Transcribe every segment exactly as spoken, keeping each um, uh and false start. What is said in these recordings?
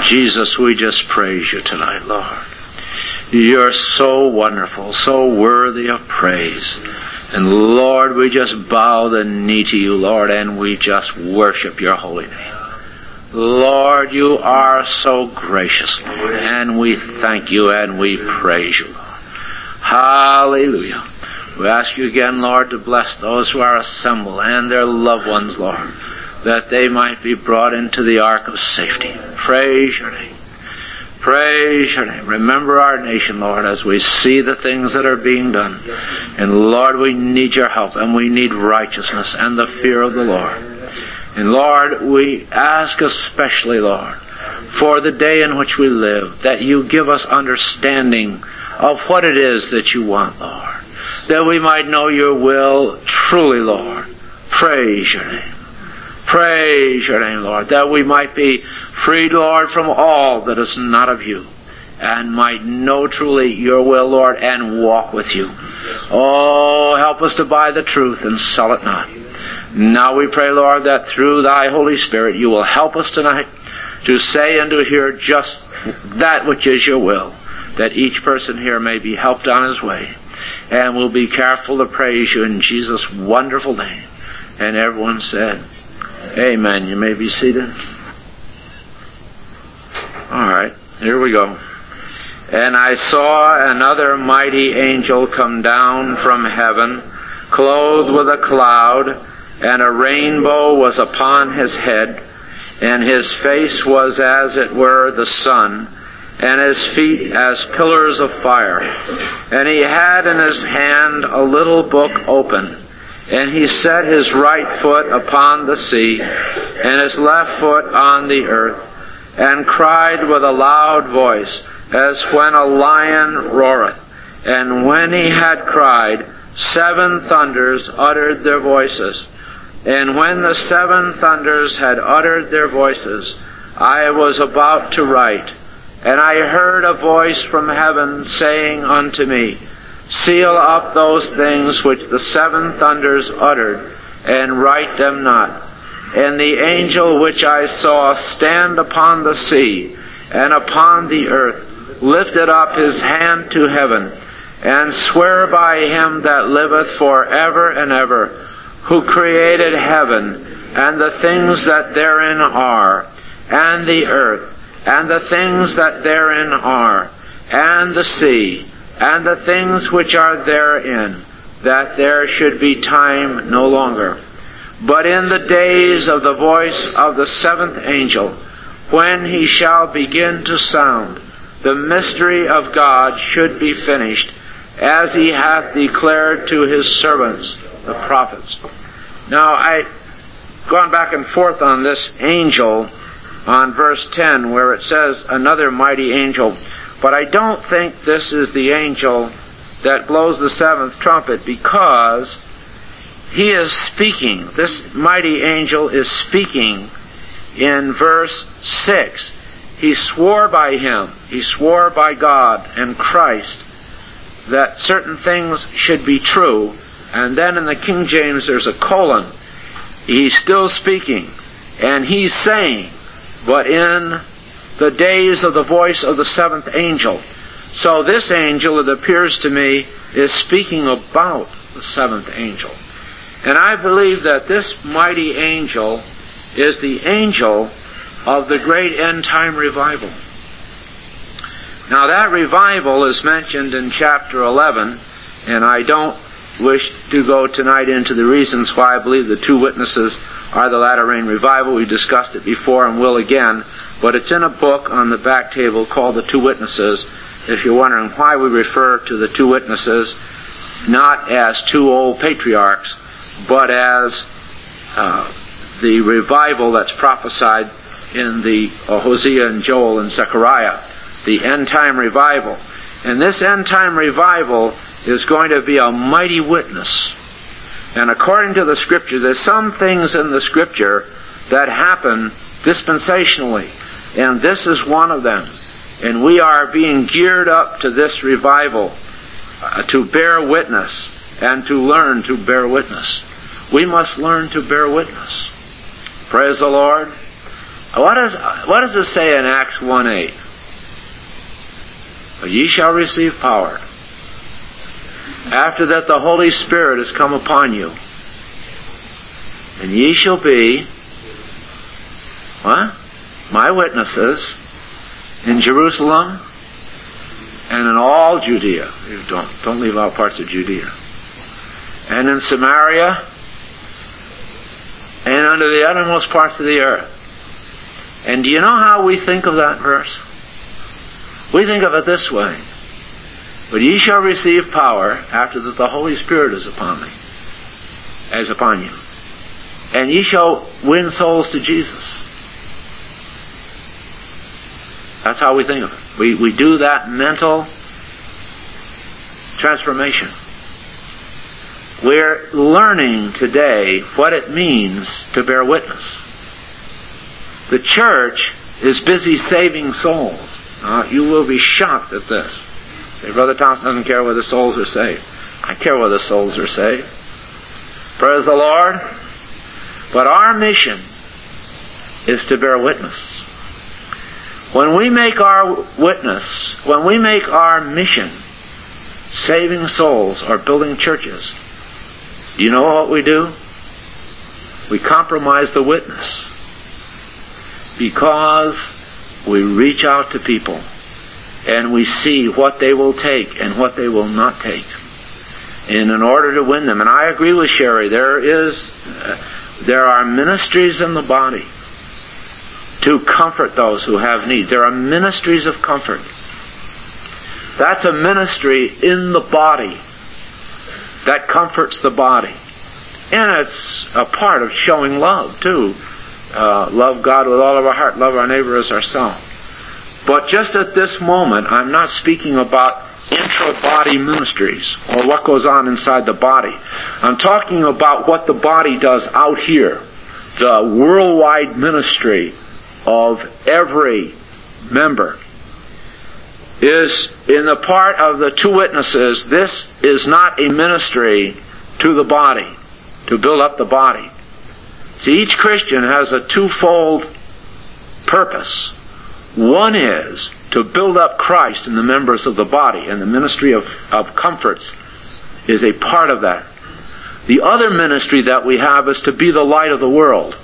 Jesus, we just praise you tonight, Lord. You're so wonderful, so worthy of praise. And Lord, we just bow the knee to you, Lord, and we just worship your holy name. Lord, you are so gracious, Lord, and we thank you and we praise you, Lord. Hallelujah. We ask you again, Lord, to bless those who are assembled and their loved ones, Lord, that they might be brought into the ark of safety. Praise your name. Praise your name. Remember our nation, Lord, as we see the things that are being done. And Lord, we need your help, and we need righteousness and the fear of the Lord. And Lord, we ask especially, Lord, for the day in which we live, that you give us understanding of what it is that you want, Lord, that we might know your will truly, Lord. Praise your name. Praise your name, Lord, that we might be freed, Lord, from all that is not of you, and might know truly your will, Lord, and walk with you. Oh, help us to buy the truth and sell it not. Now we pray, Lord, that through thy Holy Spirit you will help us tonight to say and to hear just that which is your will, that each person here may be helped on his way. And we'll be careful to praise you in Jesus' wonderful name. And everyone said, amen. You may be seated. All right, here we go. And I saw another mighty angel come down from heaven, clothed with a cloud, and a rainbow was upon his head, and his face was as it were the sun, and his feet as pillars of fire. And he had in his hand a little book open, and he set his right foot upon the sea, and his left foot on the earth, and cried with a loud voice, as when a lion roareth. And when he had cried, seven thunders uttered their voices. And when the seven thunders had uttered their voices, I was about to write. And I heard a voice from heaven saying unto me, seal up those things which the seven thunders uttered, and write them not. And the angel which I saw stand upon the sea and upon the earth lifted up his hand to heaven, and sware by him that liveth for ever and ever, who created heaven, and the things that therein are, and the earth, and the things that therein are, and the sea, and the things which are therein, that there should be time no longer. But in the days of the voice of the seventh angel, when he shall begin to sound, the mystery of God should be finished, as he hath declared to his servants, the prophets. Now, I've gone back and forth on this angel on verse ten, where it says, another mighty angel. But I don't think this is the angel that blows the seventh trumpet, because he is speaking. This mighty angel is speaking in verse six. He swore by him, he swore by God and Christ, that certain things should be true. And then in the King James there's a colon. He's still speaking, and he's saying, but in the days of the voice of the seventh angel. So this angel, it appears to me, is speaking about the seventh angel. And I believe that this mighty angel is the angel of the great end-time revival. Now that revival is mentioned in chapter eleven, and I don't wish to go tonight into the reasons why I believe the two witnesses are the latter rain revival. We discussed it before and will again, but it's in a book on the back table called The Two Witnesses. If you're wondering why we refer to the two witnesses, not as two old patriarchs, but as uh, the revival that's prophesied in the uh, Hosea and Joel and Zechariah, the end-time revival. And this end-time revival is going to be a mighty witness. And according to the Scripture, there's some things in the Scripture that happen dispensationally, and this is one of them. And we are being geared up to this revival uh, to bear witness and to learn to bear witness. We must learn to bear witness. Praise the Lord. What does, what does it say in Acts one eight? But ye shall receive power. After that the Holy Spirit has come upon you. And ye shall be, what? My witnesses in Jerusalem and in all Judea. You don't, don't leave out parts of Judea. And in Samaria and unto the uttermost parts of the earth. And do you know how we think of that verse? We think of it this way. But ye shall receive power after that the Holy Spirit is upon me, as upon you. And ye shall win souls to Jesus. That's how we think of it. We, we do that mental transformation. We're learning today what it means to bear witness. The church is busy saving souls. Uh, you will be shocked at this. Say, Brother Thompson doesn't care whether souls are saved. I care whether souls are saved. Praise the Lord. But our mission is to bear witness. When we make our witness, when we make our mission saving souls or building churches, do you know what we do? We compromise the witness. Because we reach out to people and we see what they will take and what they will not take. And in order to win them, and I agree with Sherry, there is, uh, there are ministries in the body to comfort those who have need. There are ministries of comfort. That's a ministry in the body that comforts the body. And it's a part of showing love, too. Uh, love God with all of our heart, love our neighbor as ourselves. But just at this moment, I'm not speaking about intra-body ministries or what goes on inside the body. I'm talking about what the body does out here. The worldwide ministry of every member is in the part of the two witnesses. This is not a ministry to the body, to build up the body. See, each Christian has a twofold purpose. One is to build up Christ in the members of the body, and the ministry of, of comforts is a part of that. The other ministry that we have is to be the light of the world.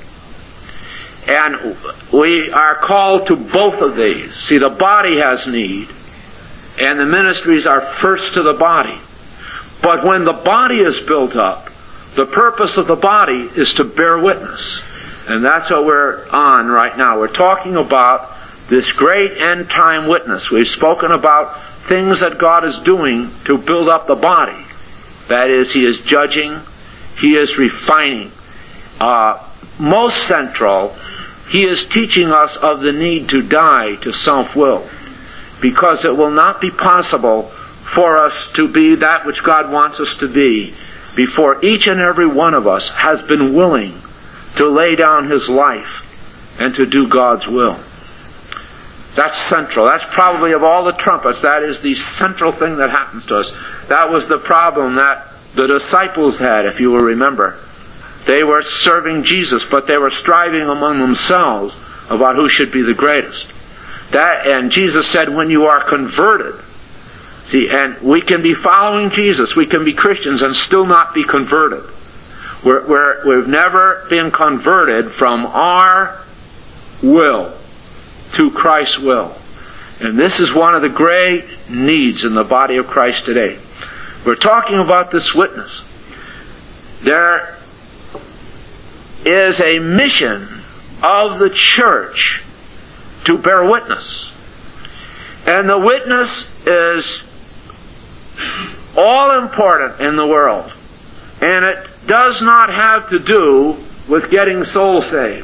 And we are called to both of these. See, the body has need, and the ministries are first to the body. But when the body is built up, the purpose of the body is to bear witness. And that's what we're on right now. We're talking about this great end time witness. We've spoken about things that God is doing to build up the body. That is, He is judging, He is refining. Uh, most central, He is teaching us of the need to die to self-will. Because it will not be possible for us to be that which God wants us to be before each and every one of us has been willing to lay down his life and to do God's will. That's central. That's probably, of all the trumpets, that is the central thing that happens to us. That was the problem that the disciples had, if you will remember. They were serving Jesus, but they were striving among themselves about who should be the greatest. That, and Jesus said, when you are converted, see, and we can be following Jesus, we can be Christians and still not be converted. We're, we're, we've never been converted from our will to Christ's will. And this is one of the great needs in the body of Christ today. We're talking about this witness. There is a mission of the church to bear witness. And the witness is all important in the world. And it does not have to do with getting souls saved.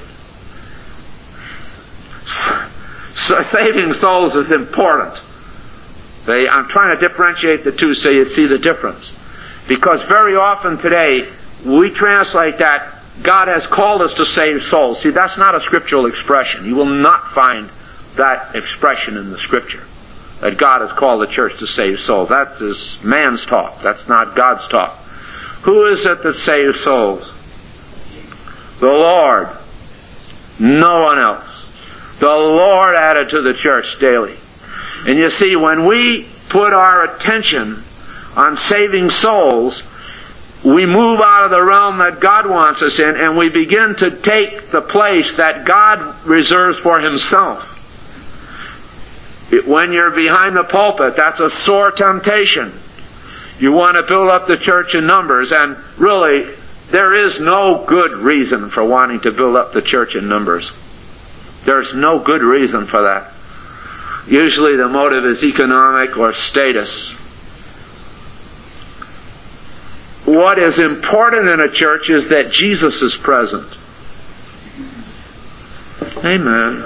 So saving souls is important. They, I'm trying to differentiate the two so you see the difference. Because very often today, we translate that God has called us to save souls. See, that's not a scriptural expression. You will not find that expression in the Scripture, that God has called the church to save souls. That is man's talk. That's not God's talk. Who is it that saves souls? The Lord. No one else. the Lord added to the church daily. And you see, when we put our attention on saving souls, we move out of the realm that God wants us in, and we begin to take the place that God reserves for Himself. When you're behind the pulpit, that's a sore temptation. You want to build up the church in numbers, and really, there is no good reason for wanting to build up the church in numbers. There's no good reason for that. Usually the motive is economic or status. What is important in a church is that Jesus is present. Amen.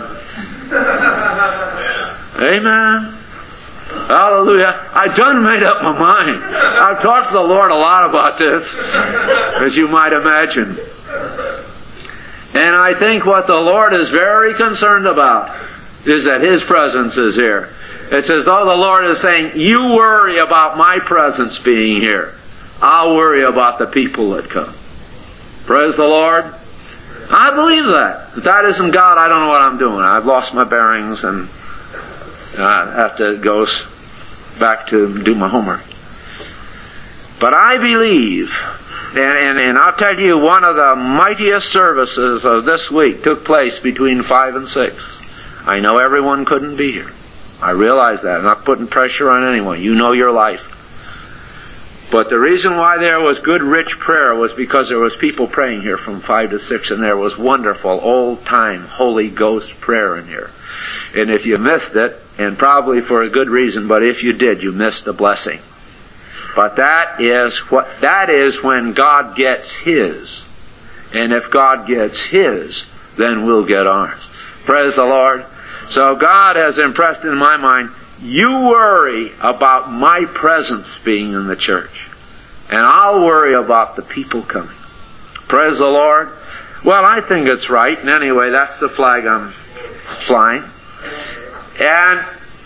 Amen. Hallelujah. I done made up my mind. I've talked to the Lord a lot about this, as you might imagine. And I think what the Lord is very concerned about is that His presence is here. It's as though the Lord is saying, you worry about my presence being here. I'll worry about the people that come. Praise the Lord. I believe that. If that isn't God, I don't know what I'm doing. I've lost my bearings and I have to go back to do my homework. But I believe, and, and, and I'll tell you, one of the mightiest services of this week took place between five and six. I know everyone couldn't be here. I realize that. I'm not putting pressure on anyone. You know your life. But the reason why there was good, rich prayer was because there was people praying here from five to six, and there was wonderful, old-time, Holy Ghost prayer in here. And if you missed it, and probably for a good reason, but if you did, you missed the blessing. But that is what, that is when God gets His. And if God gets His, then we'll get ours. Praise the Lord. So God has impressed in my mind, you worry about my presence being in the church, and I'll worry about the people coming. Praise the Lord. Well, I think it's right, and anyway, that's the flag I'm flying. And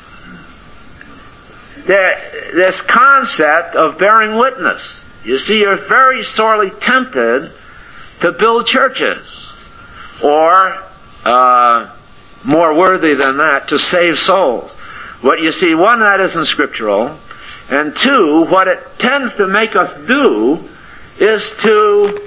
the, this concept of bearing witness. You see, you're very sorely tempted to build churches, or uh, more worthy than that, to save souls. But you see, one, that isn't scriptural, and two, what it tends to make us do is to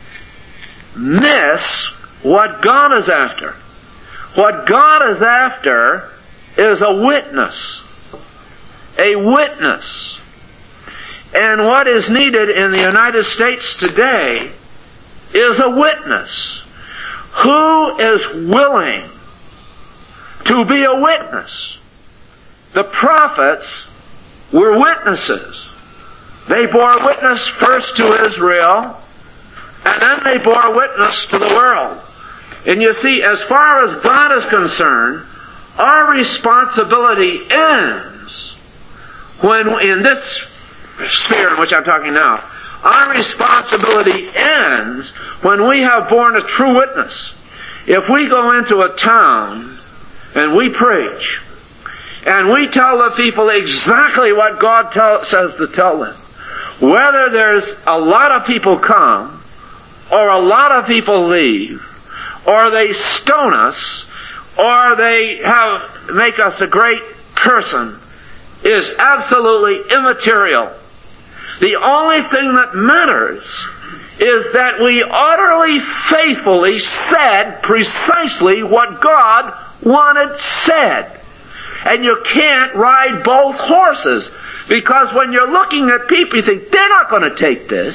miss what God is after. What God is after is a witness. A witness. And what is needed in the United States today is a witness. Who is willing to be a witness? The prophets were witnesses. They bore witness first to Israel, and then they bore witness to the world. And you see, as far as God is concerned, our responsibility ends when, in this sphere in which I'm talking now, our responsibility ends when we have borne a true witness. If we go into a town and we preach, and we tell the people exactly what God tell, says to tell them, whether there's a lot of people come, or a lot of people leave, or they stone us, or they have make us a great person, is absolutely immaterial. The only thing that matters is that we utterly faithfully said precisely what God wanted said. And you can't ride both horses, because when you're looking at people, you think, they're not going to take this.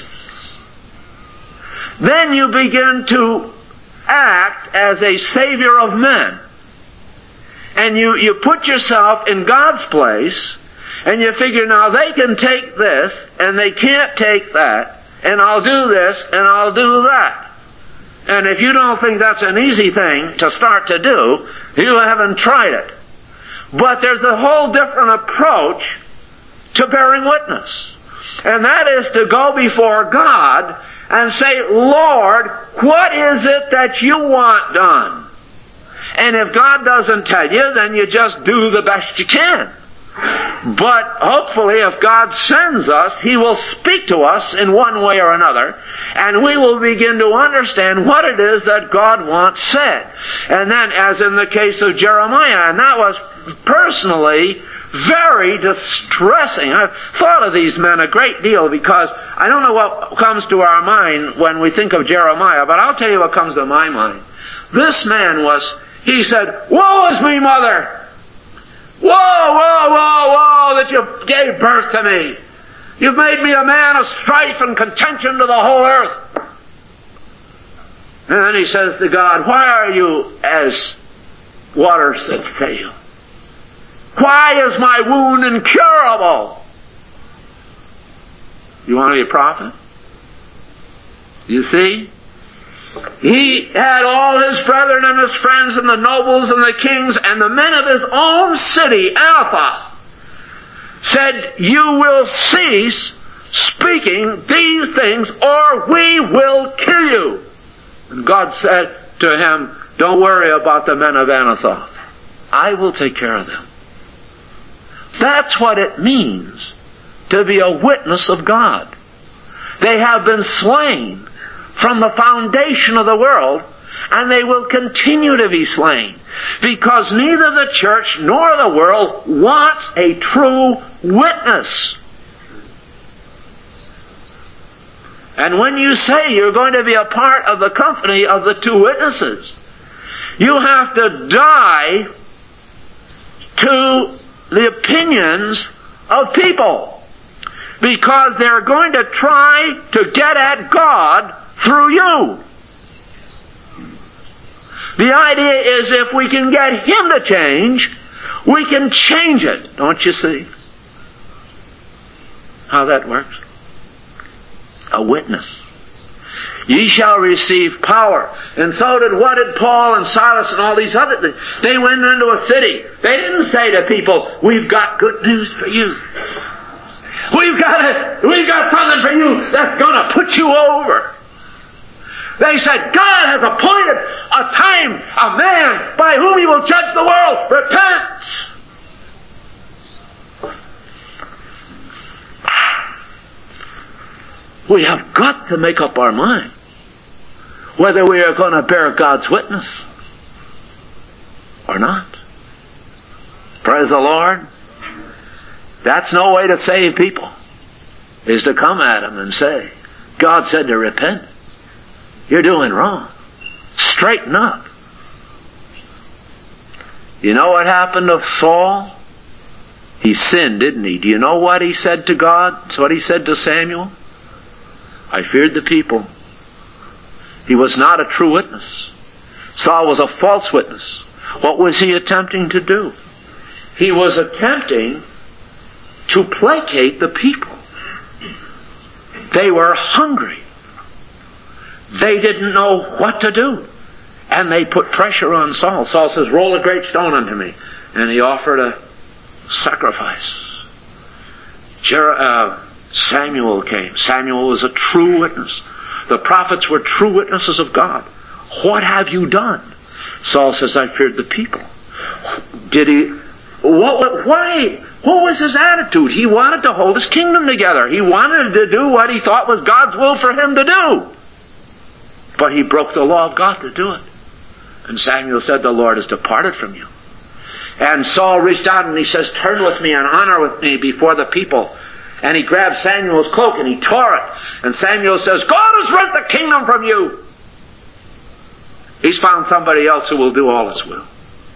Then you begin to act as a savior of men. And you, you put yourself in God's place, and you figure, now they can take this, and they can't take that, and I'll do this, and I'll do that. And if you don't think that's an easy thing to start to do, you haven't tried it. But there's a whole different approach to bearing witness. And that is to go before God and say, Lord, what is it that you want done? And if God doesn't tell you, then you just do the best you can. But hopefully if God sends us, He will speak to us in one way or another, and we will begin to understand what it is that God wants said. And then, as in the case of Jeremiah, and that was personally very distressing. I've thought of these men a great deal because I don't know what comes to our mind when we think of Jeremiah, but I'll tell you what comes to my mind. This man was, he said, "Woe is me, mother! Whoa, whoa, whoa, whoa, that you gave birth to me. You've made me a man of strife and contention to the whole earth." And then he says to God, "Why are you as waters that fail? Why is my wound incurable?" You want to be a prophet? You see? He had all his brethren and his friends and the nobles and the kings and the men of his own city, Anathoth, said, "You will cease speaking these things or we will kill you." And God said to him, "Don't worry about the men of Anathoth. I will take care of them." That's what it means to be a witness of God. They have been slain from the foundation of the world, and they will continue to be slain, because neither the church nor the world wants a true witness. And when you say you're going to be a part of the company of the two witnesses, you have to die to the opinions of people, because they're going to try to get at God through you. The idea is if we can get Him to change, we can change it. Don't you see how that works? A witness. Ye shall receive power. And so did, what did Paul and Silas and all these other things? They went into a city. They didn't say to people, "We've got good news for you. We've got a, we've got something for you that's going to put you over." They said, "God has appointed a time, a man by whom He will judge the world. Repent!" We have got to make up our mind whether we are going to bear God's witness or not. Praise the Lord. That's no way to save people, is to come at them and say, "God said to repent. You're doing wrong. Straighten up." You know what happened to Saul? He sinned, didn't he? Do you know what he said to God? It's what he said to Samuel. "I feared the people." He was not a true witness. Saul was a false witness. What was he attempting to do? He was attempting to placate the people. They were hungry. They didn't know what to do. And they put pressure on Saul. Saul says, "Roll a great stone unto me." And he offered a sacrifice. Jer- uh, Samuel came. Samuel was a true witness. The prophets were true witnesses of God. "What have you done?" Saul says, "I feared the people." Did he... What, why? What was his attitude? He wanted to hold his kingdom together. He wanted to do what he thought was God's will for him to do. But he broke the law of God to do it. And Samuel said, "The Lord has departed from you." And Saul reached out and he says, "Turn with me and honor with me before the people." And he grabbed Samuel's cloak and he tore it. And Samuel says, "God has rent the kingdom from you." He's found somebody else who will do all His will.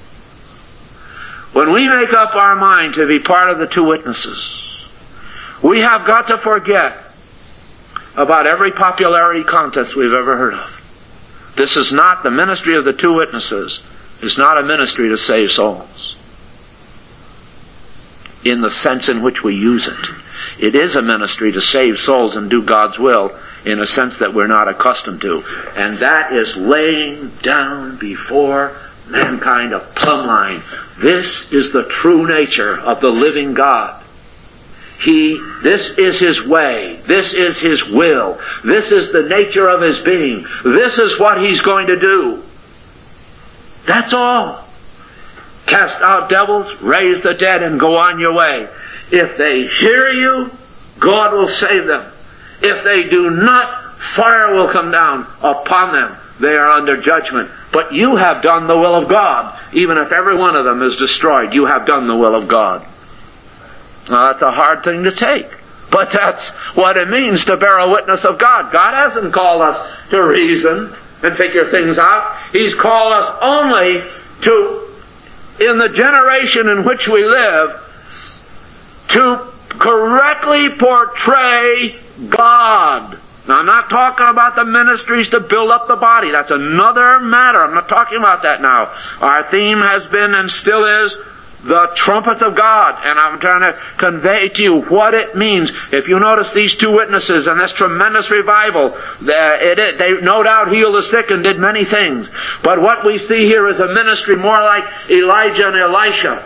When we make up our mind to be part of the two witnesses, we have got to forget about every popularity contest we've ever heard of. This is not the ministry of the two witnesses. It's not a ministry to save souls in the sense in which we use it. It is a ministry to save souls and do God's will in a sense that we're not accustomed to. And that is laying down before mankind a plumb line. This is the true nature of the living God. He, this is His way. This is His will. This is the nature of His being. This is what He's going to do. That's all. Cast out devils, raise the dead, and go on your way. If they hear you, God will save them. If they do not, fire will come down upon them. They are under judgment. But you have done the will of God. Even if every one of them is destroyed, you have done the will of God. Now that's a hard thing to take. But that's what it means to bear a witness of God. God hasn't called us to reason and figure things out. He's called us only to, in the generation in which we live, to correctly portray God. Now, I'm not talking about the ministries to build up the body. That's another matter. I'm not talking about that now. Our theme has been and still is the trumpets of God. And I'm trying to convey to you what it means. If you notice these two witnesses and this tremendous revival, they, they no doubt healed the sick and did many things. But what we see here is a ministry more like Elijah and Elisha.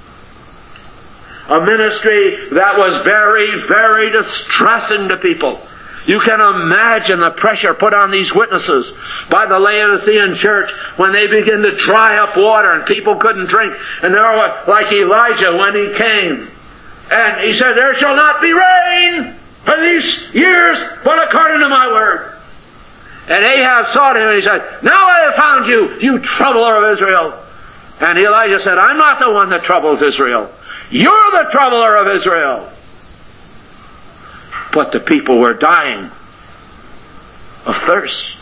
A ministry that was very, very distressing to people. You can imagine the pressure put on these witnesses by the Laodicean church when they begin to dry up water and people couldn't drink. And they were like Elijah when he came. And he said, there shall not be rain for these years, but according to my word. And Ahab saw him and he said, now I have found you, you troubler of Israel. And Elijah said, I'm not the one that troubles Israel. You're the troubler of Israel. But the people were dying of thirst.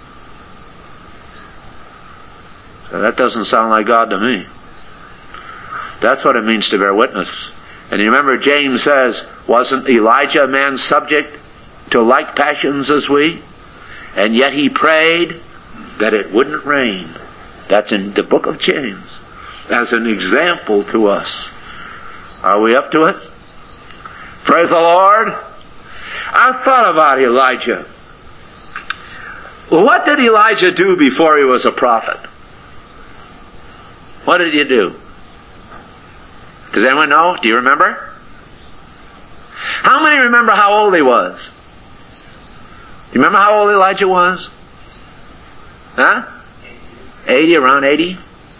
So that doesn't sound like God to me. That's what it means to bear witness. And you remember James says, wasn't Elijah a man subject to like passions as we? And yet he prayed that it wouldn't rain. That's in the book of James. As an example to us. Are we up to it? Praise the Lord. I thought about Elijah. What did Elijah do before he was a prophet? What did he do? Does anyone know? Do you remember? How many remember how old he was? Do you remember how old Elijah was? Huh? eighty, around eighty?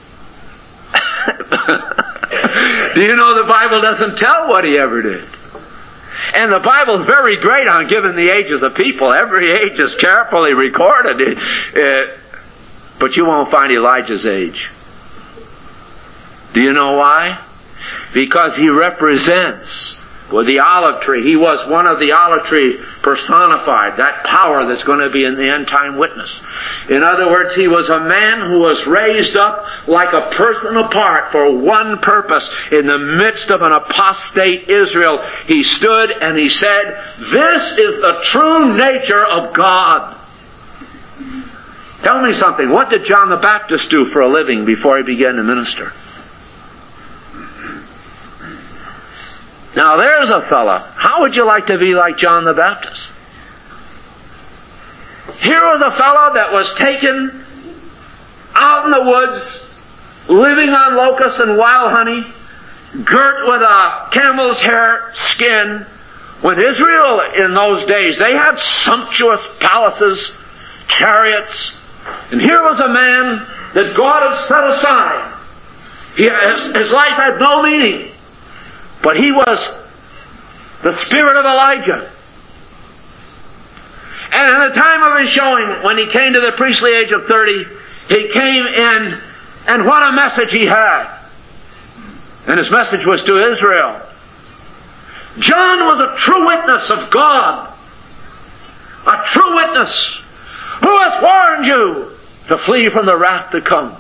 Do you know the Bible doesn't tell what he ever did? And the Bible's very great on giving the ages of people. Every age is carefully recorded. It, it, but you won't find Elijah's age. Do you know why? Because he represents well, the olive tree. He was one of the olive trees personified. That power that's going to be in the end time witness. In other words, he was a man who was raised up like a person apart for one purpose. In the midst of an apostate Israel, he stood and he said, this is the true nature of God. Tell me something. What did John the Baptist do for a living before he began to minister? Now there's a fella. How would you like to be like John the Baptist? Here was a fellow that was taken out in the woods, living on locusts and wild honey, girt with a camel's hair skin. When Israel in those days, they had sumptuous palaces, chariots, and here was a man that God had set aside. He, his, his life had no meaning. But he was the spirit of Elijah. And in the time of his showing, when he came to the priestly age of thirty, he came in, and what a message he had. And his message was to Israel. John was a true witness of God. A true witness. Who hath warned you to flee from the wrath to come?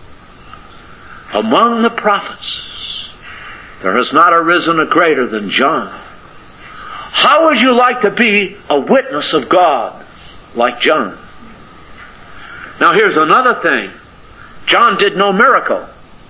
Among the prophets, there has not arisen a greater than John. How would you like to be a witness of God like John? Now here's another thing. John did no miracle.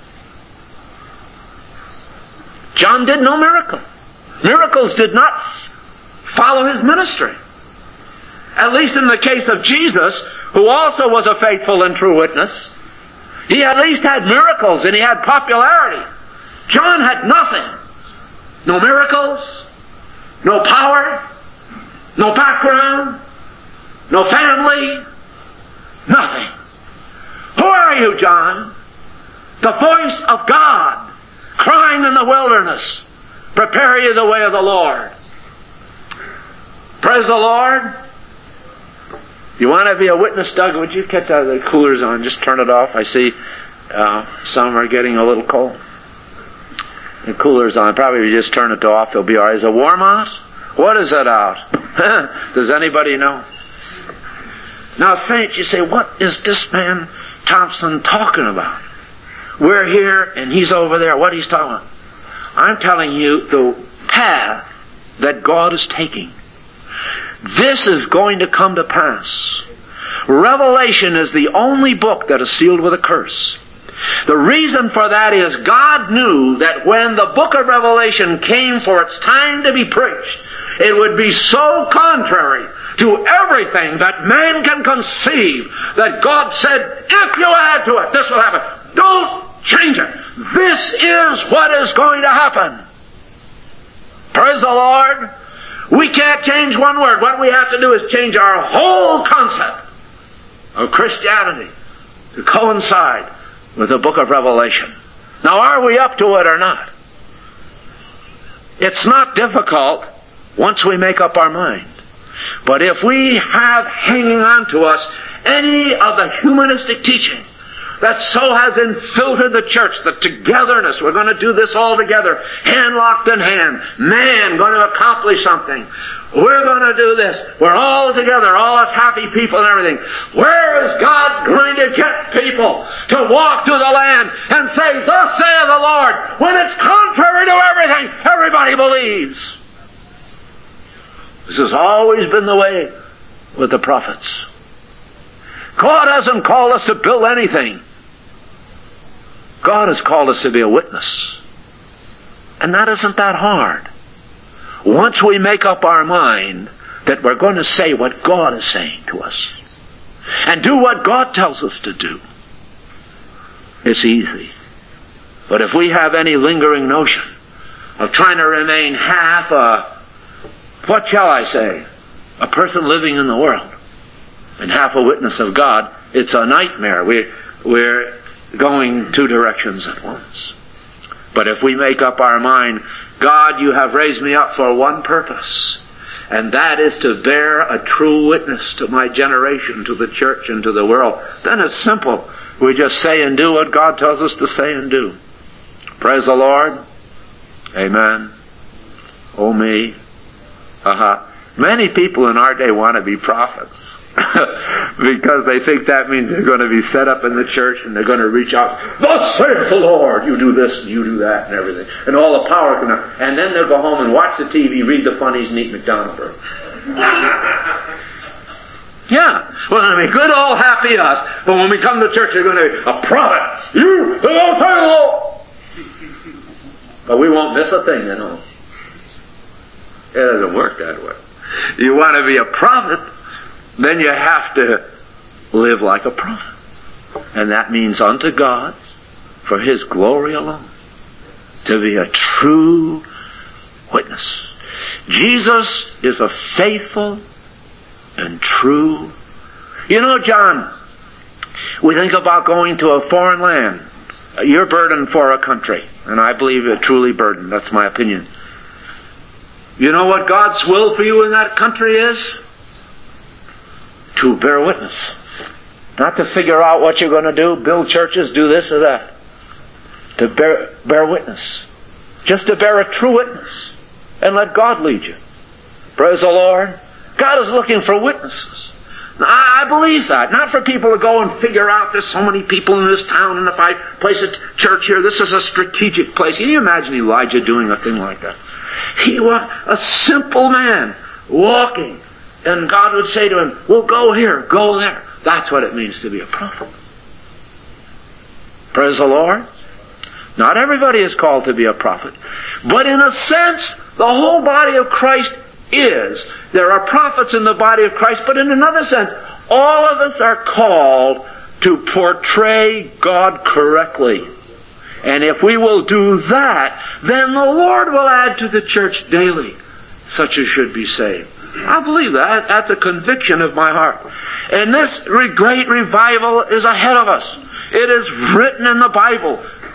John did no miracle. Miracles did not follow his ministry. At least in the case of Jesus, who also was a faithful and true witness, he at least had miracles and he had popularity. John had nothing. No miracles, no power, no background, no family, nothing. Who are you, John? The voice of God crying in the wilderness. Prepare ye the way of the Lord. Praise the Lord. You want to be a witness, Doug? Would you get the coolers on? Just turn it off. I see uh, some are getting a little cold. The cooler's on. Probably if you just turn it off, it'll be all right. Is it warm out? What is it out? Does anybody know? Now, saints, you say, what is this man Thompson talking about? We're here and he's over there. What he's talking about? I'm telling you the path that God is taking. This is going to come to pass. Revelation is the only book that is sealed with a curse. The reason for that is God knew that when the book of Revelation came for its time to be preached, it would be so contrary to everything that man can conceive that God said, if you add to it, this will happen. Don't change it. This is what is going to happen. Praise the Lord. We can't change one word. What we have to do is change our whole concept of Christianity to coincide with the book of Revelation. Now, are we up to it or not? It's not difficult once we make up our mind. But if we have hanging on to us any of the humanistic teaching that so has infiltrated the church, the togetherness, we're going to do this all together, hand locked in hand, man going to accomplish something, we're going to do this, we're all together, all us happy people and everything. Where is God going to get people to walk through the land and say, thus saith the Lord, when it's contrary to everything everybody believes? This has always been the way with the prophets. God hasn't called us to build anything. God has called us to be a witness. And that isn't that hard. Once we make up our mind that we're going to say what God is saying to us and do what God tells us to do, it's easy. But if we have any lingering notion of trying to remain half a, what shall I say, a person living in the world and half a witness of God, it's a nightmare. We, we're going two directions at once. But if we make up our mind, God, you have raised me up for one purpose, and that is to bear a true witness to my generation, to the church, and to the world, then it's simple. We just say and do what God tells us to say and do. Praise the Lord. Amen. Oh me. Uh-huh. Many people in our day want to be prophets because they think that means they're going to be set up in the church and they're going to reach out, thus saith the Lord, you do this and you do that and everything, and all the power can, and then they'll go home and watch the T V, read the funnies, and eat McDonald's. Yeah, well, I mean, good old happy us, but when we come to church, they're going to be a prophet. You, the Lord saith the Lord. But we won't miss a thing, you know. It doesn't work that way. You want to be a prophet, then you have to live like a prophet. And that means unto God, for His glory alone, to be a true witness. Jesus is a faithful and true. You know, John, we think about going to a foreign land. You're burdened for a country, and I believe you're truly burdened. That's my opinion. You know what God's will for you in that country is? To bear witness. Not to figure out what you're going to do, build churches, do this or that. To bear, bear witness. Just to bear a true witness. And let God lead you. Praise the Lord. God is looking for witnesses. Now, I, I believe that. Not for people to go and figure out there's so many people in this town, and if I place a church here, this is a strategic place. Can you imagine Elijah doing a thing like that? He was a simple man walking, and God would say to him, well, go here, go there. That's what it means to be a prophet. Praise the Lord. Not everybody is called to be a prophet, but in a sense, the whole body of Christ is. There are prophets in the body of Christ, but in another sense, all of us are called to portray God correctly. And if we will do that, then the Lord will add to the church daily such as should be saved. I believe that. That's a conviction of my heart. And this great revival is ahead of us. It is written in the Bible.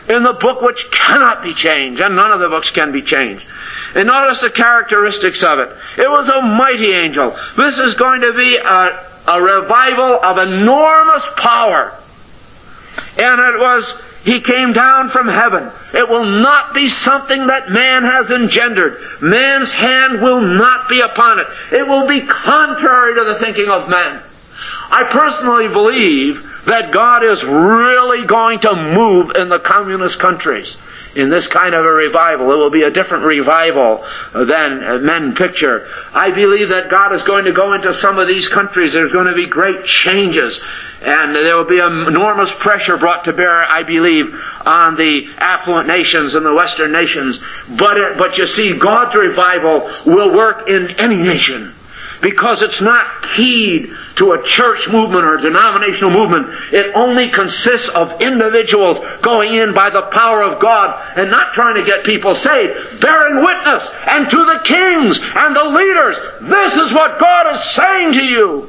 in the book which cannot be changed, and none of the books can be changed. And notice the characteristics of it. It was a mighty angel. This is going to be a, a revival of enormous power. And it was, he came down from heaven. It will not be something that man has engendered. Man's hand will not be upon it. It will be contrary to the thinking of man. I personally believe that God is really going to move in the communist countries in this kind of a revival. It will be a different revival than men picture. I believe that God is going to go into some of these countries. There's going to be great changes. And there will be enormous pressure brought to bear, I believe, on the affluent nations and the Western nations. But, it, but you see, God's revival will work in any nation, because it's not keyed to a church movement or a denominational movement. It only consists of individuals going in by the power of God and not trying to get people saved, bearing witness, and to the kings and the leaders, this is what God is saying to you.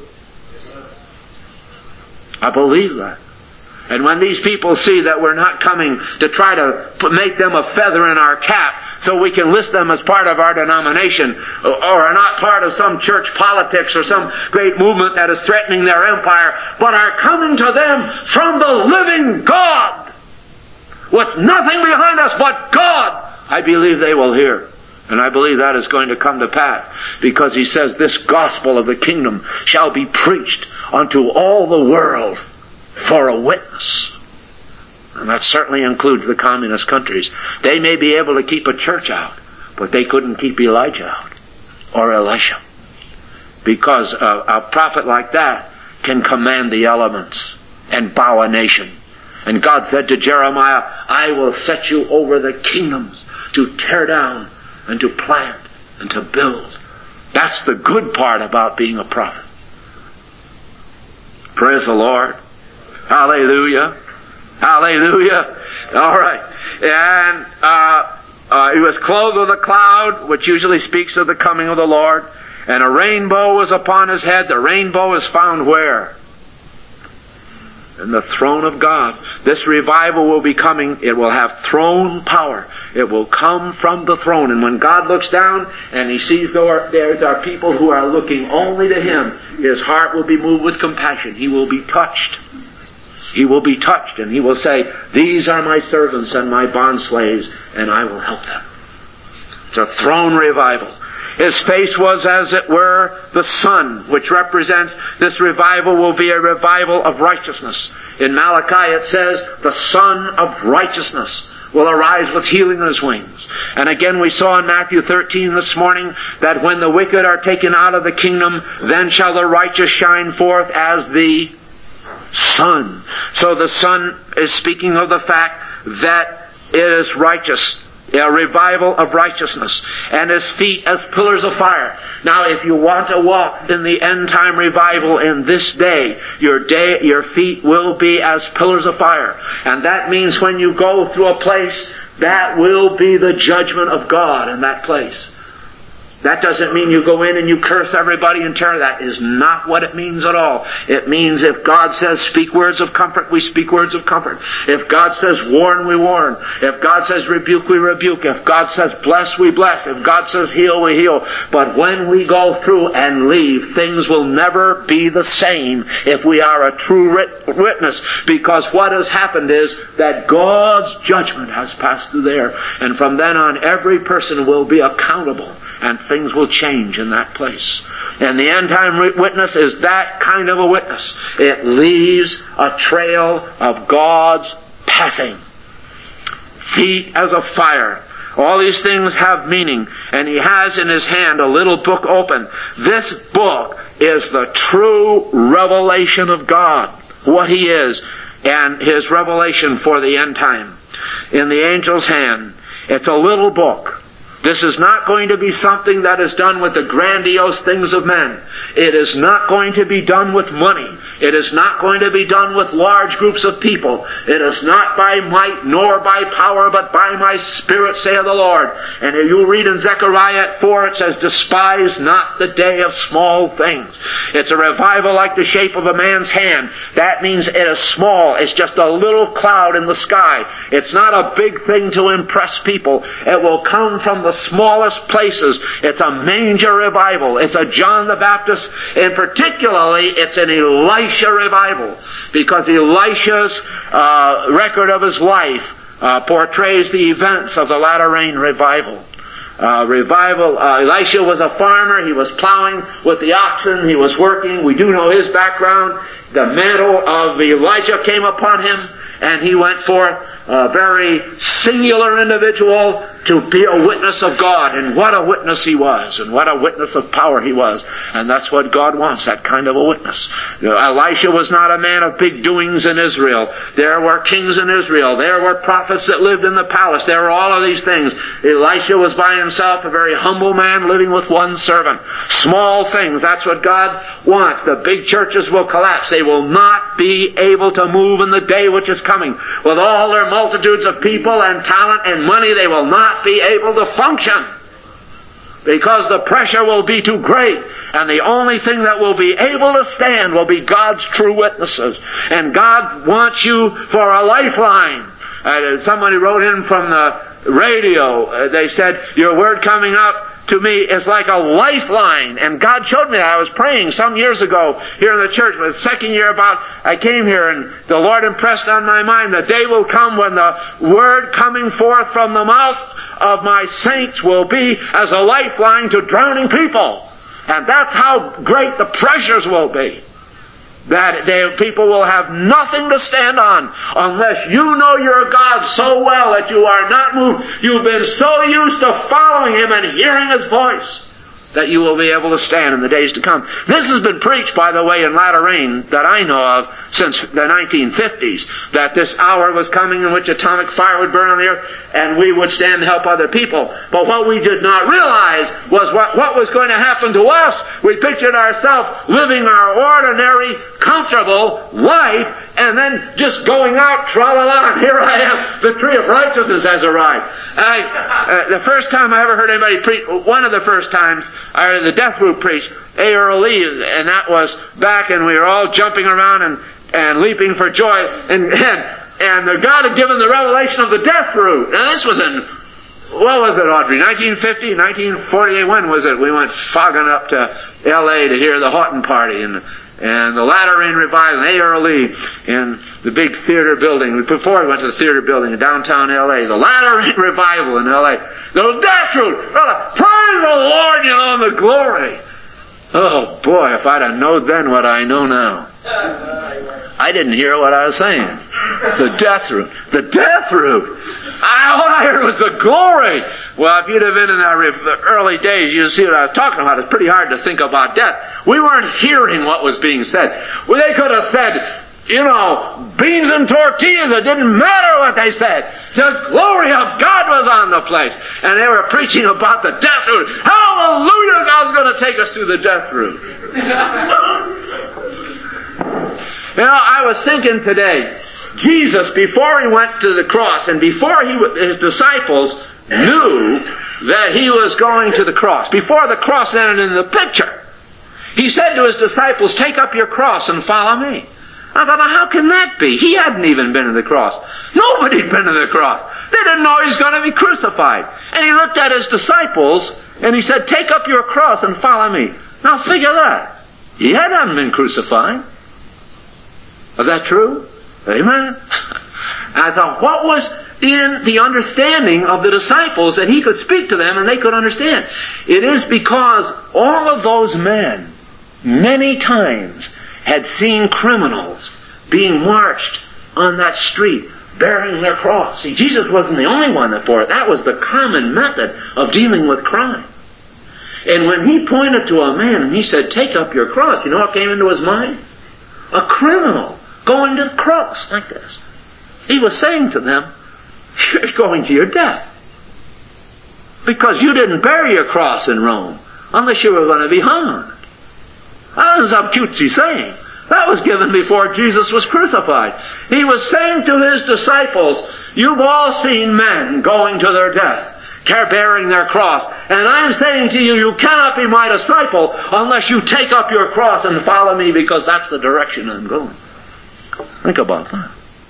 I believe that. And when these people see that we're not coming to try to make them a feather in our cap so we can list them as part of our denomination, or are not part of some church politics or some great movement that is threatening their empire, but are coming to them from the living God, with nothing behind us but God, I believe they will hear. And I believe that is going to come to pass, because he says this gospel of the kingdom shall be preached unto all the world for a witness. And that certainly includes the communist countries. They may be able to keep a church out, but they couldn't keep Elijah out, or Elisha. Because a, a prophet like that can command the elements and bow a nation. And God said to Jeremiah, I will set you over the kingdoms to tear down and to plant and to build. That's the good part about being a prophet. Praise the Lord. Hallelujah. Hallelujah. All right. And uh, uh, he was clothed with a cloud, which usually speaks of the coming of the Lord. And a rainbow was upon his head. The rainbow is found where? In the throne of God. This revival will be coming. It will have throne power. It will come from the throne. And when God looks down and he sees there are people who are looking only to him, his heart will be moved with compassion. He will be touched. He will be touched, and he will say, these are my servants and my bondslaves, and I will help them. It's a throne revival. His face was, as it were, the sun, which represents this revival will be a revival of righteousness. In Malachi it says, the Son of Righteousness will arise with healing in his wings. And again we saw in Matthew thirteen this morning that when the wicked are taken out of the kingdom, then shall the righteous shine forth as the sun. So the sun is speaking of the fact that it is righteous. A revival of righteousness. And his feet as pillars of fire. Now if you want to walk in the end time revival in this day, your day, your feet will be as pillars of fire. And that means when you go through a place, that will be the judgment of God in that place. That doesn't mean you go in and you curse everybody and tear. That is not what it means at all. It means if God says speak words of comfort, we speak words of comfort. If God says warn, we warn. If God says rebuke, we rebuke. If God says bless, we bless. If God says heal, we heal. But when we go through and leave, things will never be the same if we are a true witness. Because what has happened is that God's judgment has passed through there. And from then on, every person will be accountable. And things will change in that place. And the end time witness is that kind of a witness. It leaves a trail of God's passing. Feet as a fire. All these things have meaning. And he has in his hand a little book open. This book is the true revelation of God. What he is. And his revelation for the end time. In the angel's hand. It's a little book. This is not going to be something that is done with the grandiose things of men. It is not going to be done with money. It is not going to be done with large groups of people. It is not by might nor by power, but by my Spirit, saith the Lord. And if you read in Zechariah four, it says, despise not the day of small things. It's a revival like the shape of a man's hand. That means it is small. It's just a little cloud in the sky. It's not a big thing to impress people. It will come from the smallest places. It's a manger revival. It's a John the Baptist, and particularly it's an Elisha revival, because Elisha's uh, record of his life uh, portrays the events of the latter rain revival. Uh, revival. Uh, Elisha was a farmer. He was plowing with the oxen. He was working. We do know his background. The mantle of Elijah came upon him, and he went forth, a very singular individual, to be a witness of God. And what a witness he was, and what a witness of power he was. And that's what God wants, that kind of a witness. Elisha was not a man of big doings in Israel. There were kings in Israel. There were prophets that lived in the palace. There were all of these things. Elisha was by himself, a very humble man living with one servant. Small things, that's what God wants. The big churches will collapse. They will not be able to move in the day which is coming. With all their multitudes of people and talent and money, they will not be able to function, because the pressure will be too great, and the only thing that will be able to stand will be God's true witnesses. And God wants you for a lifeline. Uh, somebody wrote in from the radio, uh, they said, your word coming up to me is like a lifeline. And God showed me that. I was praying some years ago here in the church. It was the second year about I came here, and the Lord impressed on my mind, the day will come when the word coming forth from the mouth of my saints will be as a lifeline to drowning people. And that's how great the pressures will be. That they, people will have nothing to stand on unless you know your God so well that you are not moved. You've been so used to following Him and hearing His voice that you will be able to stand in the days to come. This has been preached, by the way, in latter rain that I know of since the nineteen fifties, that this hour was coming in which atomic fire would burn on the earth and we would stand to help other people. But what we did not realize was what, what was going to happen to us. We pictured ourselves living our ordinary, comfortable life, and then just going out, tra-la-la, and here I am, the tree of righteousness has arrived. I, uh, the first time I ever heard anybody preach, one of the first times, I heard the death root preach, A. Earl Lee, and that was back, and we were all jumping around and, and leaping for joy, and, and, and the God had given the revelation of the death root. Now this was in, what was it, Audrey, nineteen fifty, nineteen forty-eight, when was it? We went fogging up to L A to hear the Houghton party, and and the latter rain revival, and A. Earl Lee in the big theater building. Before we went to the theater building in downtown L A, the latter rain revival in L A. The death root, brother, praise the Lord, you know, and the glory. Oh boy, if I'd have known then what I know now. I didn't hear what I was saying. The death root. The death root. I, all I heard was the glory. Well, if you'd have been in the early days, you'd see what I was talking about. It's pretty hard to think about death. We weren't hearing what was being said. Well, they could have said, you know, beans and tortillas. It didn't matter what they said. The glory of God was on the place. And they were preaching about the death root. Hallelujah, God's going to take us through the death root. You know, I was thinking today, Jesus, before He went to the cross, and before he, His disciples knew that He was going to the cross, before the cross entered in the picture, He said to His disciples, take up your cross and follow me. I thought, how can that be? He hadn't even been to the cross. Nobody had been to the cross. They didn't know He was going to be crucified. And He looked at His disciples and He said, take up your cross and follow me. Now figure that. He hadn't been crucified. Was that true? Amen. And I thought, what was in the understanding of the disciples that He could speak to them and they could understand? It is because all of those men, many times, had seen criminals being marched on that street bearing their cross. See, Jesus wasn't the only one that bore it. That was the common method of dealing with crime. And when He pointed to a man and He said, take up your cross, you know what came into his mind? A criminal going to the cross like this. He was saying to them, you're going to your death. Because you didn't bear your cross in Rome unless you were going to be hung. That was some cutesy saying. That was given before Jesus was crucified. He was saying to his disciples, you've all seen men going to their death, bearing their cross. And I'm saying to you, you cannot be my disciple unless you take up your cross and follow me, because that's the direction I'm going. Think about that.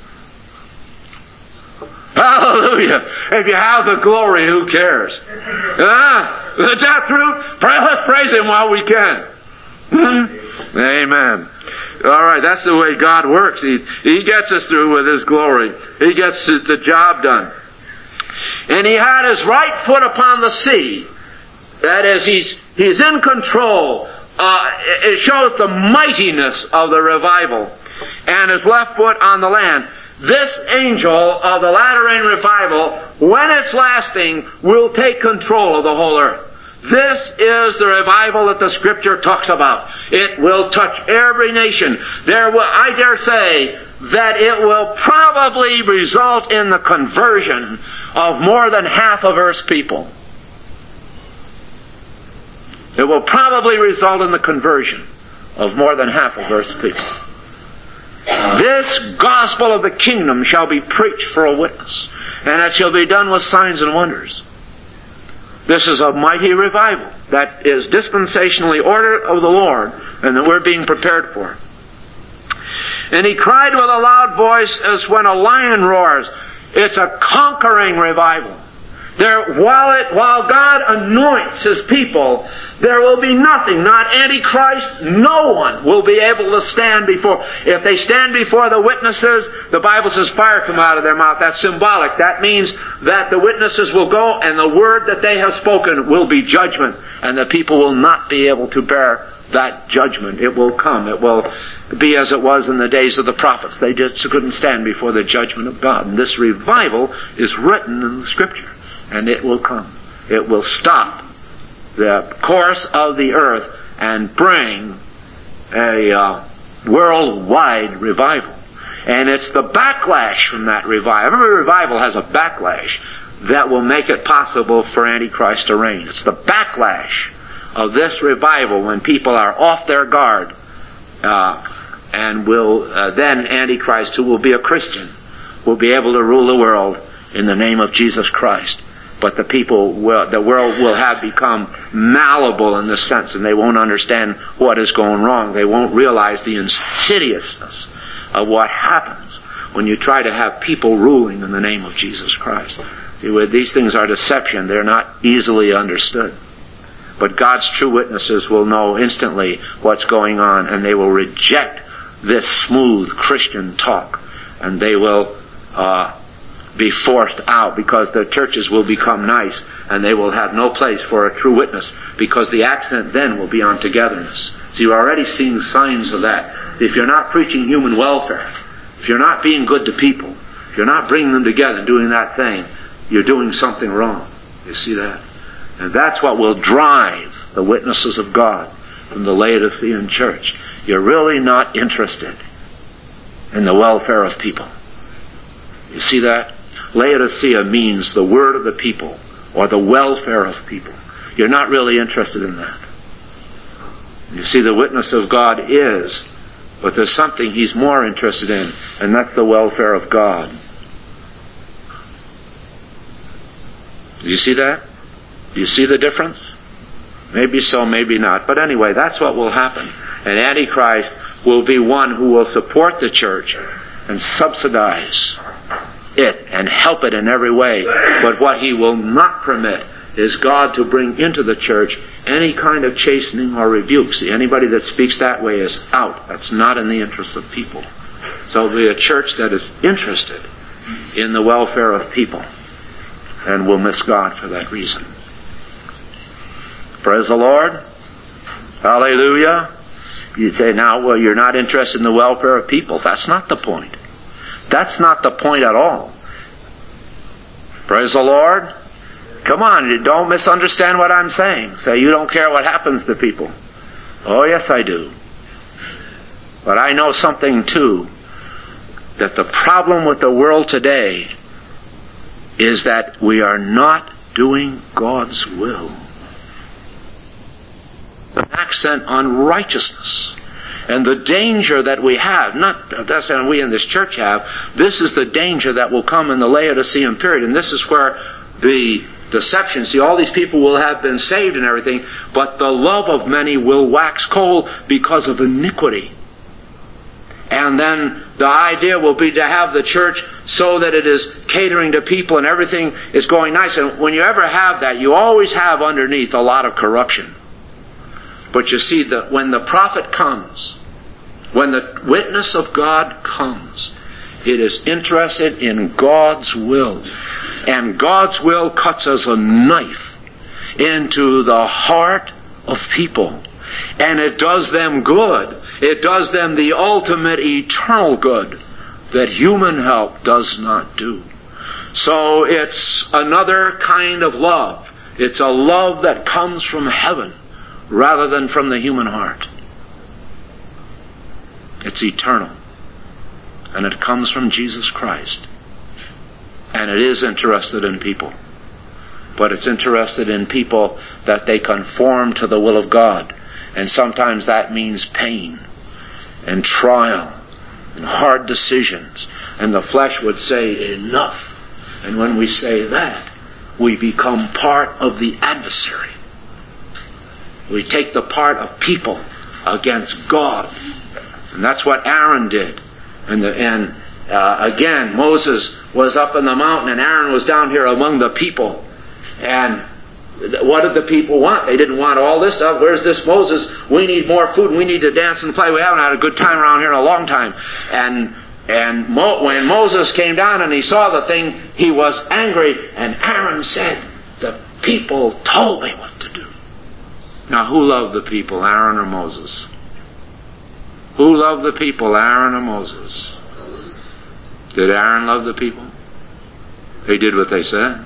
Hallelujah. If you have the glory, who cares? Ah, the death route, let's praise Him while we can. Hmm? Amen. All right, that's the way God works. He, he gets us through with His glory. He gets the job done. And He had His right foot upon the sea. That is, He's, he's in control. Uh, it shows the mightiness of the revival. And His left foot on the land. This angel of the latter-rain revival, when it's lasting, will take control of the whole earth. This is the revival that the Scripture talks about. It will touch every nation. There will, I dare say that it will probably result in the conversion of more than half of Earth's people. It will probably result in the conversion of more than half of Earth's people. This gospel of the kingdom shall be preached for a witness, and it shall be done with signs and wonders. This is a mighty revival that is dispensationally ordered of the Lord, and that we're being prepared for. And he cried with a loud voice as when a lion roars. It's a conquering revival. There, while it, while God anoints His people, there will be nothing, not Antichrist, no one will be able to stand before. If they stand before the witnesses, the Bible says fire come out of their mouth. That's symbolic. That means that the witnesses will go and the word that they have spoken will be judgment. And the people will not be able to bear that judgment. It will come. It will be as it was in the days of the prophets. They just couldn't stand before the judgment of God. And this revival is written in the Scripture. And it will come. It will stop the course of the earth and bring a uh, worldwide revival. And it's the backlash from that revival. Every revival has a backlash that will make it possible for Antichrist to reign. It's the backlash of this revival when people are off their guard. Uh, and will uh, then Antichrist, who will be a Christian, will be able to rule the world in the name of Jesus Christ. But the people, will, the world will have become malleable in this sense, and they won't understand what is going wrong. They won't realize the insidiousness of what happens when you try to have people ruling in the name of Jesus Christ. See, these things are deception. They're not easily understood. But God's true witnesses will know instantly what's going on, and they will reject this smooth Christian talk, and they will uh, be forced out, because the churches will become nice and they will have no place for a true witness, because the accent then will be on togetherness. So you're already seeing signs of that. If you're not preaching human welfare, if you're not being good to people, if you're not bringing them together doing that thing, you're doing something wrong. You see that? And that's what will drive the witnesses of God from the Laodicean church. You're really not interested in the welfare of people. You see that? Laodicea means the word of the people, or the welfare of people. You're not really interested in that. You see, the witness of God is, but there's something He's more interested in, and that's the welfare of God. Do you see that? Do you see the difference? Maybe so, maybe not. But anyway, that's what will happen. And Antichrist will be one who will support the church and subsidize it and help it in every way. But what he will not permit is God to bring into the church any kind of chastening or rebuke. See, anybody that speaks that way is out. That's not in the interest of people. So it'll be a church that is interested in the welfare of people, and will miss God for that reason. Praise the Lord. Hallelujah. You'd say, now, well, you're not interested in the welfare of people. That's not the point. That's not the point at all. Praise the Lord. Come on, don't misunderstand what I'm saying. Say, you don't care what happens to people. Oh, yes, I do. But I know something, too, that the problem with the world today is that we are not doing God's will. An accent on righteousness. And the danger that we have, not that's what we in this church have, this is the danger that will come in the Laodicean period. And this is where the deception, see, all these people will have been saved and everything, but the love of many will wax cold because of iniquity. And then the idea will be to have the church so that it is catering to people and everything is going nice. And when you ever have that, you always have underneath a lot of corruption. But you see, that when the prophet comes, when the witness of God comes, it is interested in God's will. And God's will cuts as a knife into the heart of people. And it does them good. It does them the ultimate eternal good that human help does not do. So it's another kind of love. It's a love that comes from heaven rather than from the human heart. It's eternal. And it comes from Jesus Christ. And it is interested in people. But it's interested in people that they conform to the will of God. And sometimes that means pain and trial and hard decisions. And the flesh would say, enough. And when we say that, we become part of the adversary. We take the part of people against God. And that's what Aaron did. And, the, and uh, again, Moses was up in the mountain and Aaron was down here among the people. And what did the people want? They didn't want all this stuff. Where's this Moses? We need more food and we need to dance and play. We haven't had a good time around here in a long time. And and Mo, when Moses came down and he saw the thing, he was angry. And Aaron said, the people told me what to do. Now, who loved the people, Aaron or Moses? Who loved the people, Aaron or Moses? Did Aaron love the people? He did what they said.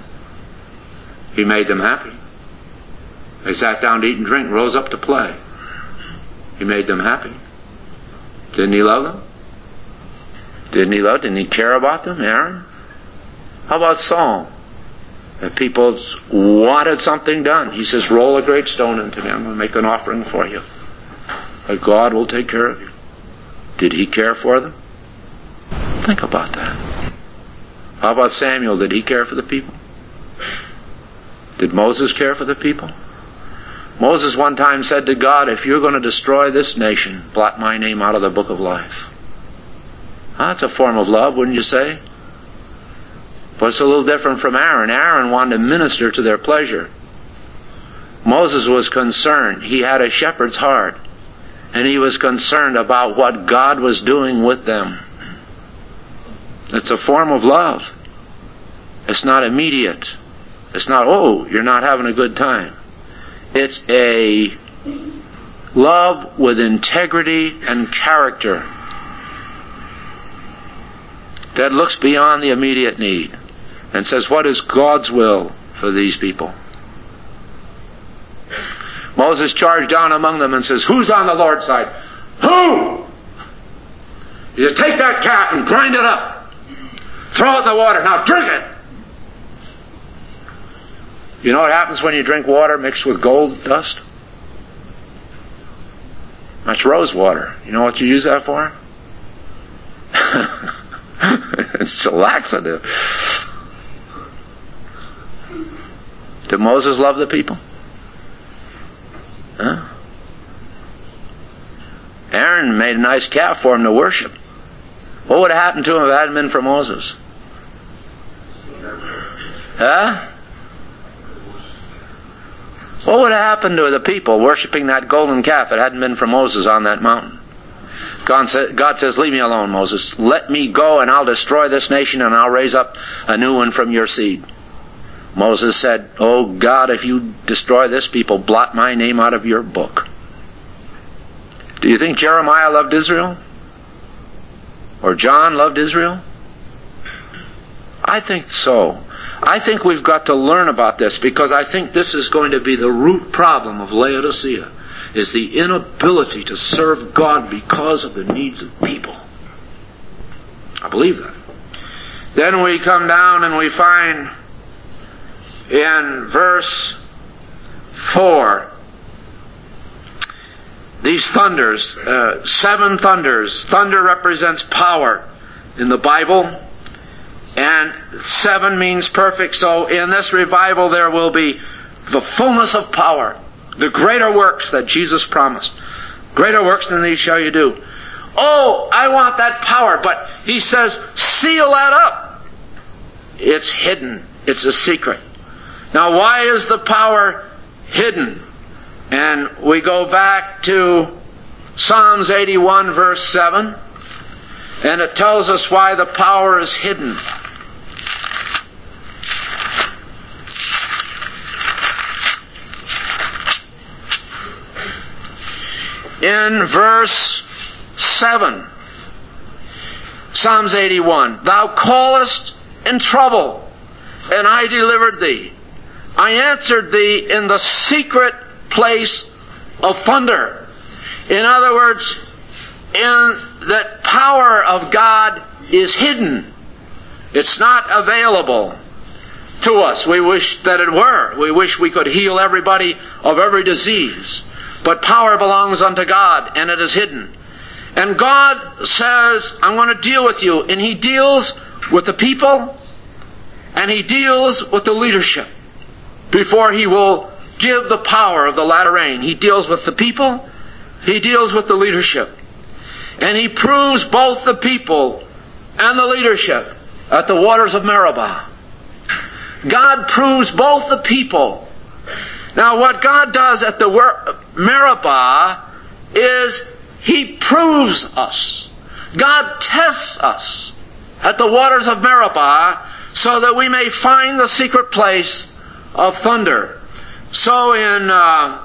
He made them happy. They sat down to eat and drink, rose up to play. He made them happy. Didn't he love them? Didn't he love them? Didn't he care about them, Aaron? How about Saul? If people wanted something done, he says, roll a great stone into me. I'm going to make an offering for you. But God will take care of you. Did he care for them? Think about that. How about Samuel? Did he care for the people? Did Moses care for the people? Moses one time said to God, if you're going to destroy this nation, blot my name out of the book of life. That's a form of love, wouldn't you say? But it's a little different from Aaron. Aaron wanted to minister to their pleasure. Moses was concerned. He had a shepherd's heart. And he was concerned about what God was doing with them. It's a form of love. It's not immediate. It's not, oh, you're not having a good time. It's a love with integrity and character that looks beyond the immediate need and says, what is God's will for these people? Moses charged down among them and says, who's on the Lord's side? Who? You take that calf and grind it up. Throw it in the water. Now drink it. You know what happens when you drink water mixed with gold dust? That's rose water. You know what you use that for? It's a laxative. Did Moses love the people? Huh? Aaron made a nice calf for him to worship. What would have happened to him if it hadn't been for Moses? Huh? What would have happened to the people worshiping that golden calf if it hadn't been for Moses on that mountain? God says, leave me alone, Moses. Let me go and I'll destroy this nation and I'll raise up a new one from your seed. Moses said, oh God, if you destroy this people, blot my name out of your book. Do you think Jeremiah loved Israel? Or John loved Israel? I think so. I think we've got to learn about this because I think this is going to be the root problem of Laodicea, is the inability to serve God because of the needs of people. I believe that. Then we come down and we find in verse four. These thunders, uh, seven thunders. Thunder represents power in the Bible. And seven means perfect. So in this revival there will be the fullness of power. The greater works that Jesus promised. Greater works than these shall you do. Oh, I want that power. But He says, seal that up. It's hidden. It's a secret. Now why is the power hidden? And we go back to Psalms eighty-one verse seven. And it tells us why the power is hidden. In verse seven, Psalms eighty-one, Thou callest in trouble, and I delivered thee. I answered thee in the secret place of thunder. In other words, in that power of God is hidden. It's not available to us. We wish that it were. We wish we could heal everybody of every disease. But power belongs unto God, and it is hidden. And God says, I'm going to deal with you. And He deals with the people, and He deals with the leadership before He will give the power of the latter rain. He deals with the people, He deals with the leadership. And He proves both the people and the leadership at the waters of Meribah. God proves both the people. Now what God does at the Meribah is He proves us. God tests us at the waters of Meribah so that we may find the secret place of thunder. So in, uh,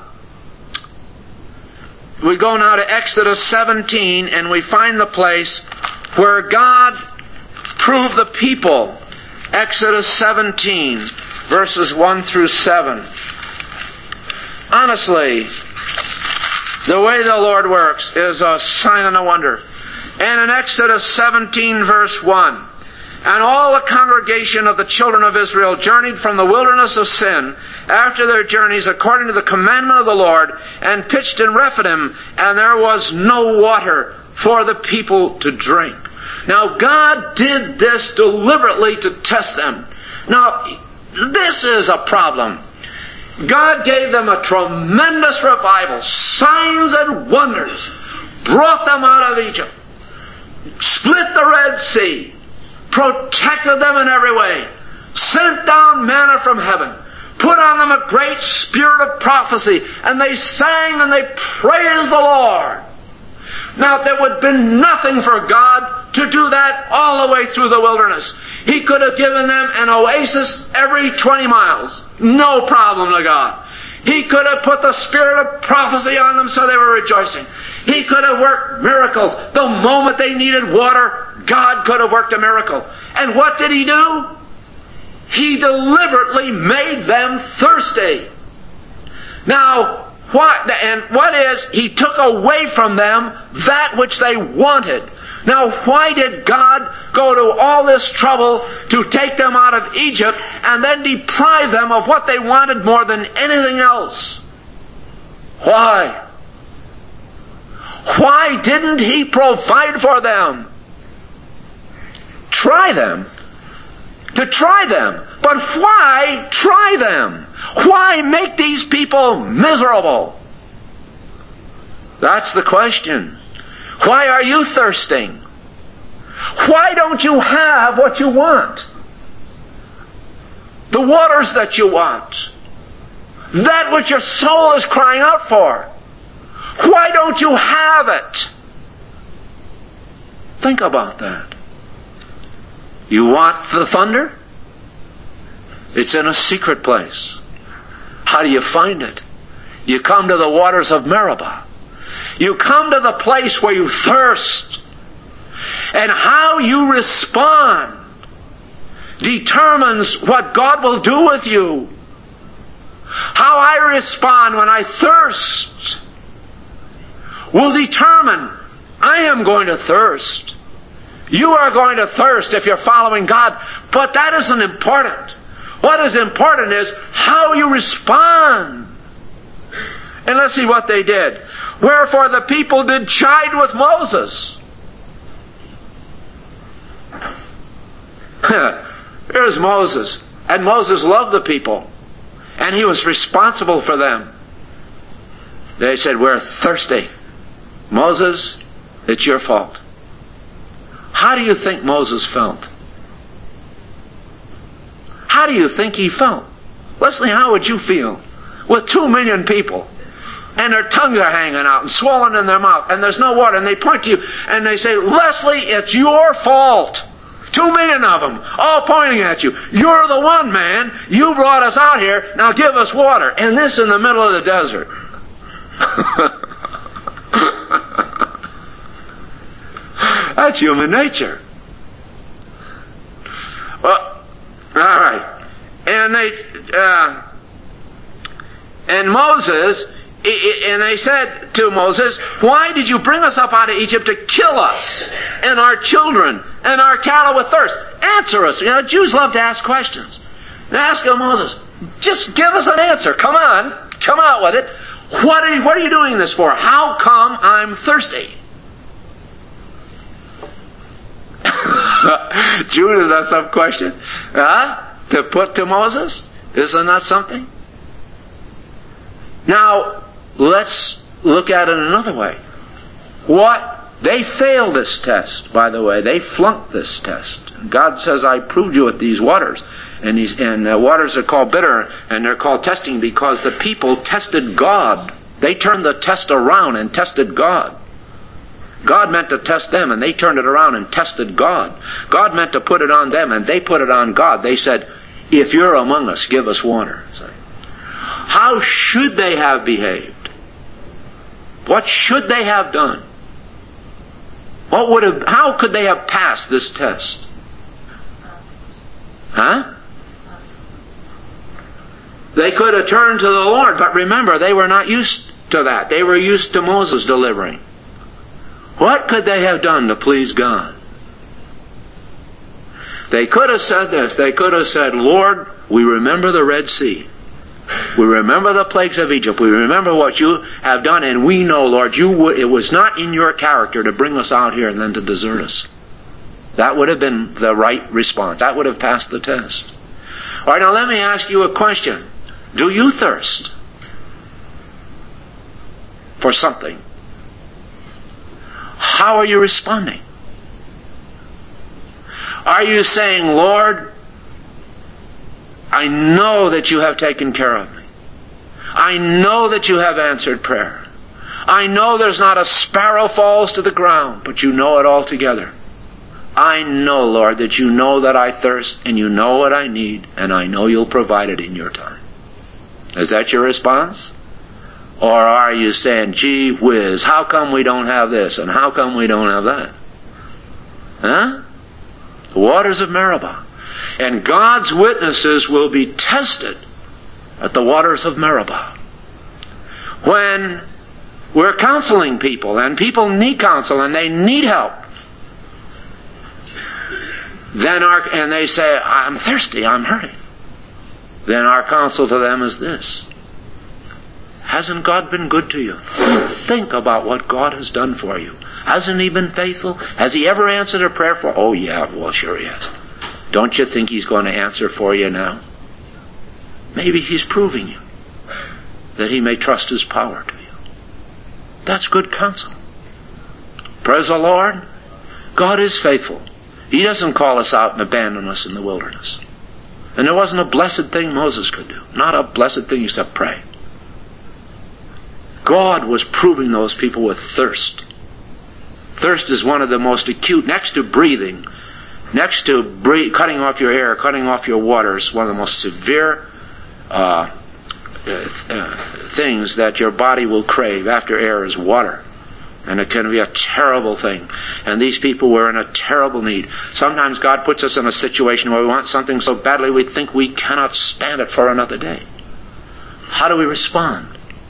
we go now to Exodus seventeen and we find the place where God proved the people. Exodus seventeen, verses one through seven. Honestly, the way the Lord works is a sign and a wonder. And in Exodus seventeen, verse one, And all the congregation of the children of Israel journeyed from the wilderness of Sin after their journeys according to the commandment of the Lord, and pitched in Rephidim, and there was no water for the people to drink. Now God did this deliberately to test them. Now, this is a problem. God gave them a tremendous revival, signs and wonders, brought them out of Egypt, split the Red Sea, protected them in every way, sent down manna from heaven, put on them a great spirit of prophecy, and they sang and they praised the Lord. Now, there would have been nothing for God to do that all the way through the wilderness. He could have given them an oasis every twenty miles. No problem to God. He could have put the spirit of prophecy on them so they were rejoicing. He could have worked miracles. The moment they needed water, God could have worked a miracle. And what did He do? He deliberately made them thirsty. Now, what, and what is, He took away from them that which they wanted. Now, why did God go to all this trouble to take them out of Egypt and then deprive them of what they wanted more than anything else? Why? Why didn't He provide for them? Try them. To try them. But why try them? Why make these people miserable? That's the question. Why are you thirsting? Why don't you have what you want? The waters that you want. That which your soul is crying out for. Why don't you have it? Think about that. You want the thunder? It's in a secret place. How do you find it? You come to the waters of Meribah. You come to the place where you thirst. And how you respond determines what God will do with you. How I respond when I thirst will determine, I am going to thirst. You are going to thirst if you're following God. But that isn't important. What is important is how you respond. And let's see what they did. Wherefore the people did chide with Moses. Here's Moses. And Moses loved the people. And he was responsible for them. They said, we're thirsty. Moses, it's your fault. How do you think Moses felt? How do you think he felt? Leslie, how would you feel? With two million people, and their tongues are hanging out and swollen in their mouth, and there's no water, and they point to you, and they say, Leslie, it's your fault. Two million of them, all pointing at you. You're the one, man. You brought us out here. Now give us water. And this in the middle of the desert. That's human nature. Well, all right. And they, uh, and Moses, and they said to Moses, why did you bring us up out of Egypt to kill us and our children and our cattle with thirst? Answer us. You know, Jews love to ask questions. And ask Moses, just give us an answer. Come on. Come out with it. What are you, what are you doing this for? How come I'm thirsty? Jude, is that some question? Huh? To put to Moses? Isn't that something? Now, let's look at it another way. What? They failed this test, by the way. They flunked this test. God says, I proved you with these waters. And these and uh, waters are called bitter, and they're called testing because the people tested God. They turned the test around and tested God. God meant to test them, and they turned it around and tested God. God meant to put it on them, and they put it on God. They said, if you're among us, give us water. How should they have behaved? What should they have done? What would have? How could they have passed this test? Huh? They could have turned to the Lord, but remember, they were not used to that. They were used to Moses delivering. What could they have done to please God? They could have said this. They could have said, Lord, we remember the Red Sea. We remember the plagues of Egypt. We remember what you have done, and we know, Lord, you would, it was not in your character to bring us out here and then to desert us. That would have been the right response. That would have passed the test. All right, now let me ask you a question. Do you thirst for something? How are you responding? Are you saying, Lord, I know that you have taken care of me. I know that you have answered prayer. I know there's not a sparrow falls to the ground, but you know it all together. I know, Lord, that you know that I thirst, and you know what I need, and I know you'll provide it in your time. Is that your response? Or are you saying, gee whiz, how come we don't have this, and how come we don't have that? Huh? The waters of Meribah. And God's witnesses will be tested at the waters of Meribah. When we're counseling people, and people need counsel, and they need help, then our, and they say, I'm thirsty, I'm hurting. Then our counsel to them is this. Hasn't God been good to you? Think about what God has done for you. Hasn't He been faithful? Has He ever answered a prayer for? Oh yeah, well sure He has. Don't you think He's going to answer for you now? Maybe He's proving you that He may trust His power to you. That's good counsel. Praise the Lord. God is faithful. He doesn't call us out and abandon us in the wilderness. And there wasn't a blessed thing Moses could do. Not a blessed thing except pray. God was proving those people with thirst. Thirst is one of the most acute, next to breathing, next to breathe, cutting off your air, cutting off your water, is one of the most severe uh, uh, things that your body will crave after air is water. And it can be a terrible thing. And these people were in a terrible need. Sometimes God puts us in a situation where we want something so badly we think we cannot stand it for another day. How do we respond?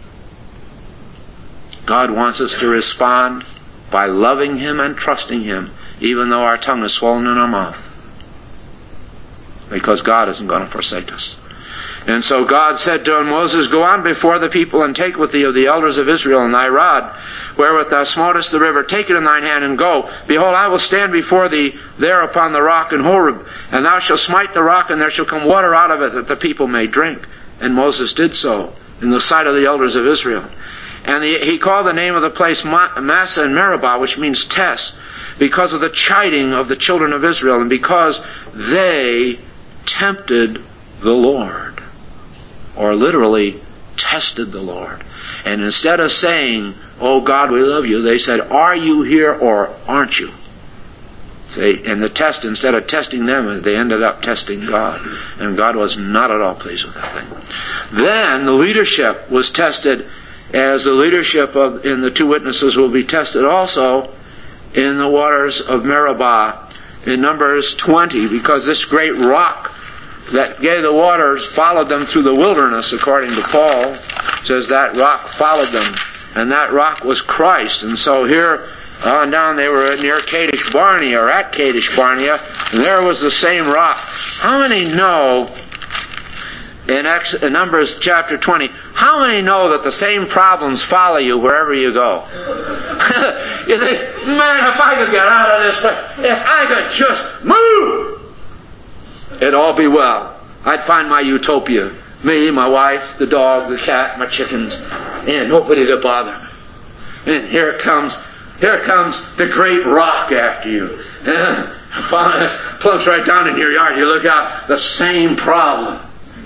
God wants us to respond by loving Him and trusting Him, even though our tongue is swollen in our mouth. because God isn't going to forsake us. And so God said to him, Moses, go on before the people and take with thee of the elders of Israel and thy rod, wherewith thou smotest the river. Take it in thine hand and go. Behold, I will stand before thee there upon the rock in Horeb, and thou shalt smite the rock, and there shall come water out of it, that the people may drink. And Moses did so in the sight of the elders of Israel. And he, he called the name of the place Massah and Meribah, which means test, because of the chiding of the children of Israel, and because they tempted the Lord. Or literally, tested the Lord. And instead of saying, oh God, we love you, they said, are you here or aren't you? See, and the test, instead of testing them, they ended up testing God. And God was not at all pleased with that thing. Then the leadership was tested, as the leadership of in the two witnesses will be tested also in the waters of Meribah in Numbers twenty, because this great rock that gave the waters followed them through the wilderness, according to Paul. It says that rock followed them, and that rock was Christ. And so here on down they were near Kadesh Barnea, or at Kadesh Barnea, and there was the same rock. How many know in, Ex- in Numbers chapter twenty, how many know that the same problems follow you wherever you go? You think, man, if I could get out of this place, if I could just move, it'd all be well. I'd find my utopia. Me, my wife, the dog, the cat, my chickens, and nobody to bother me. And here comes, here comes the great rock after you. And plunks right down in your yard. You look out, the same problem.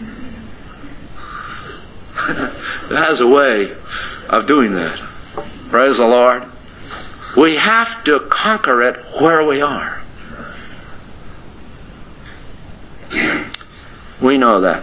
That has a way of doing that. Praise the Lord. We have to conquer it where we are. We know that.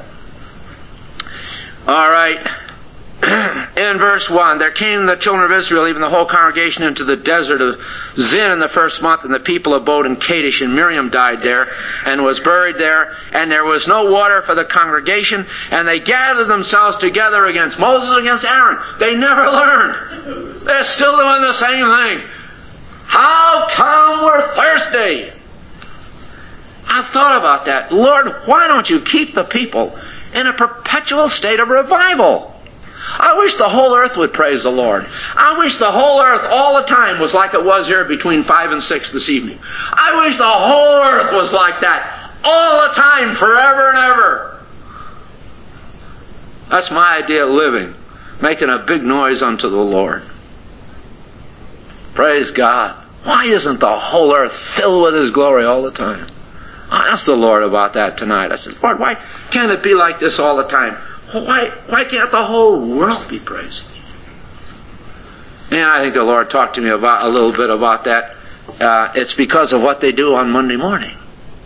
All right. In verse one, there came the children of Israel, even the whole congregation, into the desert of Zin in the first month, and the people abode in Kadesh, and Miriam died there, and was buried there, and there was no water for the congregation, and they gathered themselves together against Moses and against Aaron. They never learned. They're still doing the same thing. How come we're thirsty? I thought about that. Lord, why don't you keep the people in a perpetual state of revival? I wish the whole earth would praise the Lord. I wish the whole earth all the time was like it was here between five and six this evening. I wish the whole earth was like that all the time, forever and ever. That's my idea of living. Making a big noise unto the Lord. Praise God. Why isn't the whole earth filled with His glory all the time? I asked the Lord about that tonight. I said, Lord, why can't it be like this all the time? Why, why can't the whole world be praising You? And I think the Lord talked to me about a little bit about that. Uh, it's because of what they do on Monday morning.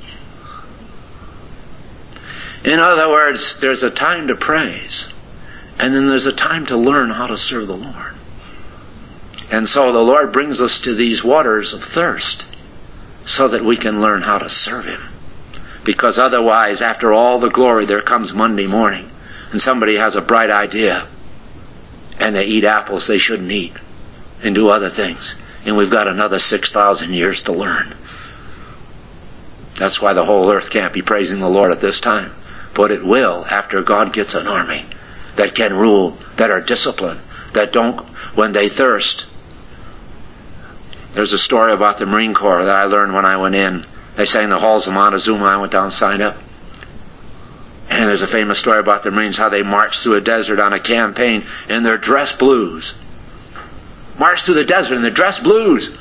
In other words, there's a time to praise, and then there's a time to learn how to serve the Lord. And so the Lord brings us to these waters of thirst so that we can learn how to serve Him. Because otherwise, after all the glory, there comes Monday morning, and somebody has a bright idea, and they eat apples they shouldn't eat, and do other things. And we've got another six thousand years to learn. That's why the whole earth can't be praising the Lord at this time. But it will after God gets an army that can rule, that are disciplined, that don't, when they thirst. There's a story about the Marine Corps that I learned when I went in. They sang the halls of Montezuma. I went down and signed up. And there's a famous story about the Marines, how they marched through a desert on a campaign in their dress blues. Marched through the desert in their dress blues.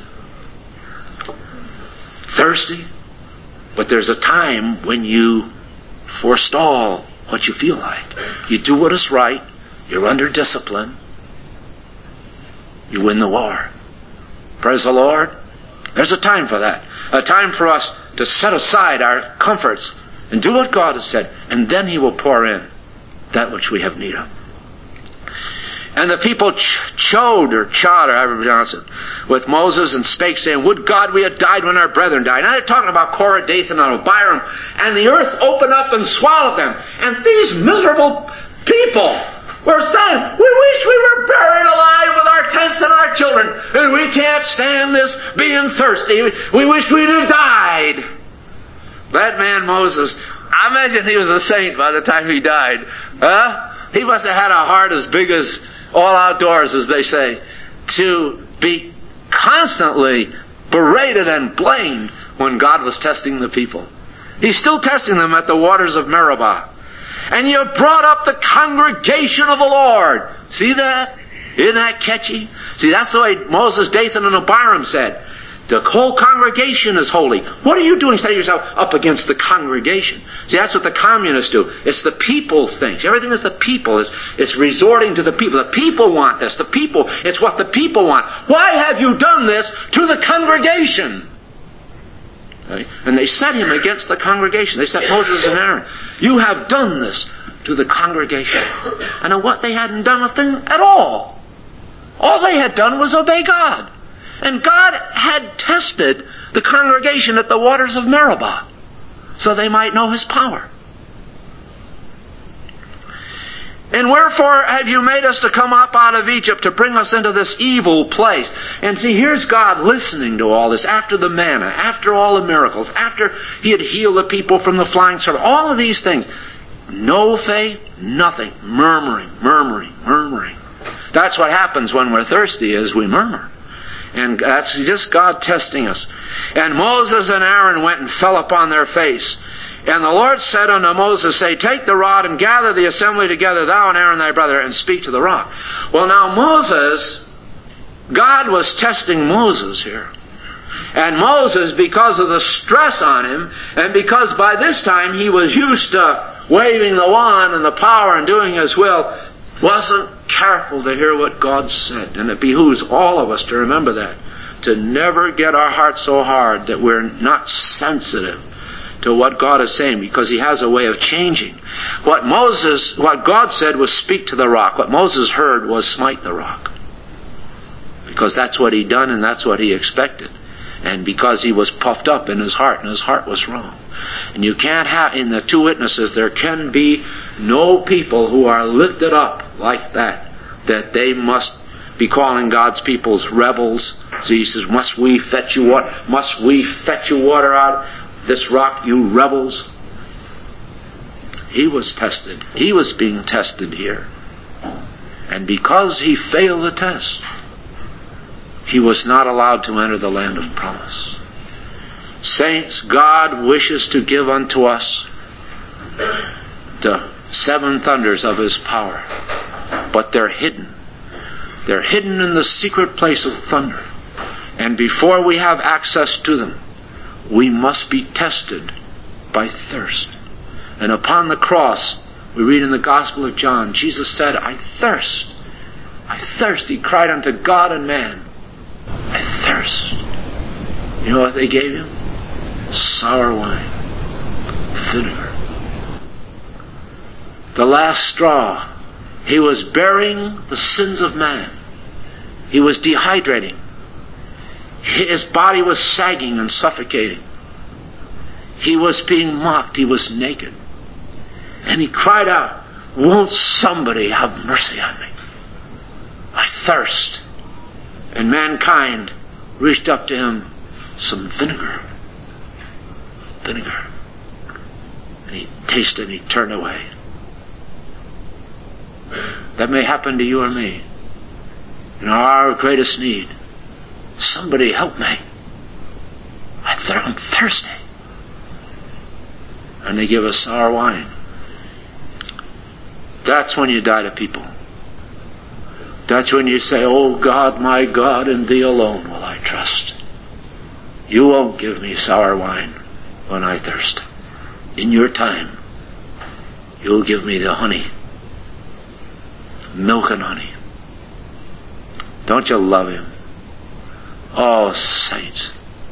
Thirsty. But there's a time when you forestall what you feel like. You do what is right. You're under discipline. You win the war. Praise the Lord. There's a time for that. A time for us to set aside our comforts and do what God has said. And then He will pour in that which we have need of. And the people ch- chode or chod, or however you pronounce it, with Moses and spake, saying, would God we had died when our brethren died. Now they're talking about Korah, Dathan, and Abiram. And the earth opened up and swallowed them. And these miserable people were saying, we wish we were buried alive with our tents and our children. And we can't stand this being thirsty. We wish we'd have died. That man Moses I imagine he was a saint by the time he died. Huh? He must have had a heart as big as all outdoors, as they say, to be constantly berated and blamed when God was testing the people. He's still testing them at the waters of Meribah. And you brought up the congregation of the Lord. See that? Isn't that catchy? See, that's the way Moses, Dathan, and Abiram said. The whole congregation is holy. What are you doing setting yourself up against the congregation? See, that's what the communists do. It's the people's things. Everything is the people. It's, it's resorting to the people. The people want this. The people, it's what the people want. Why have you done this to the congregation? Okay? And they set him against the congregation. They set Moses and Aaron. You have done this to the congregation. And of what they hadn't done a thing at all. All they had done was obey God. And God had tested the congregation at the waters of Meribah so they might know His power. And wherefore have you made us to come up out of Egypt to bring us into this evil place? And see, here's God listening to all this after the manna, after all the miracles, after He had healed the people from the flying serpent, all of these things. No faith, nothing. Murmuring, murmuring, murmuring. That's what happens when we're thirsty, is we murmur. And that's just God testing us. And Moses and Aaron went and fell upon their face. And the Lord said unto Moses, say, take the rod and gather the assembly together, thou and Aaron thy brother, and speak to the rock. Well, now Moses, God was testing Moses here. And Moses, because of the stress on him, and because by this time he was used to waving the wand and the power and doing His will, wasn't careful to hear what God said. And it behooves all of us to remember that. To never get our heart so hard that we're not sensitive to what God is saying, because He has a way of changing. What Moses, what God said was speak to the rock. What Moses heard was smite the rock. Because that's what He'd done and that's what he expected. And because he was puffed up in his heart, and his heart was wrong. And you can't have, in the two witnesses, there can be no people who are lifted up like that, that they must be calling God's peoples rebels. So He says, must we fetch you water? Must we fetch you water out of this rock, you rebels? He was tested. He was being tested here. And because he failed the test, he was not allowed to enter the land of promise. Saints, God wishes to give unto us the seven thunders of His power, but they're hidden. They're hidden in the secret place of thunder. And before we have access to them, we must be tested by thirst. And upon the cross, we read in the Gospel of John, Jesus said, I thirst. I thirst. He cried unto God and man, I thirst. You know what they gave Him? Sour wine. Vinegar. The last straw. He was bearing the sins of man. He was dehydrating. His body was sagging and suffocating. He was being mocked. He was naked. And He cried out, won't somebody have mercy on me? I thirst. And mankind reached up to Him some vinegar. Vinegar. And He tasted and He turned away. That may happen to you or me. In our greatest need. Somebody help me. I th- I'm thirsty. And they give us sour wine. That's when you die to people. That's when you say, oh God, my God, in Thee alone will I trust. You won't give me sour wine when I thirst. In your time, You'll give me the honey. Milk and honey. Don't you love Him? Oh, saints.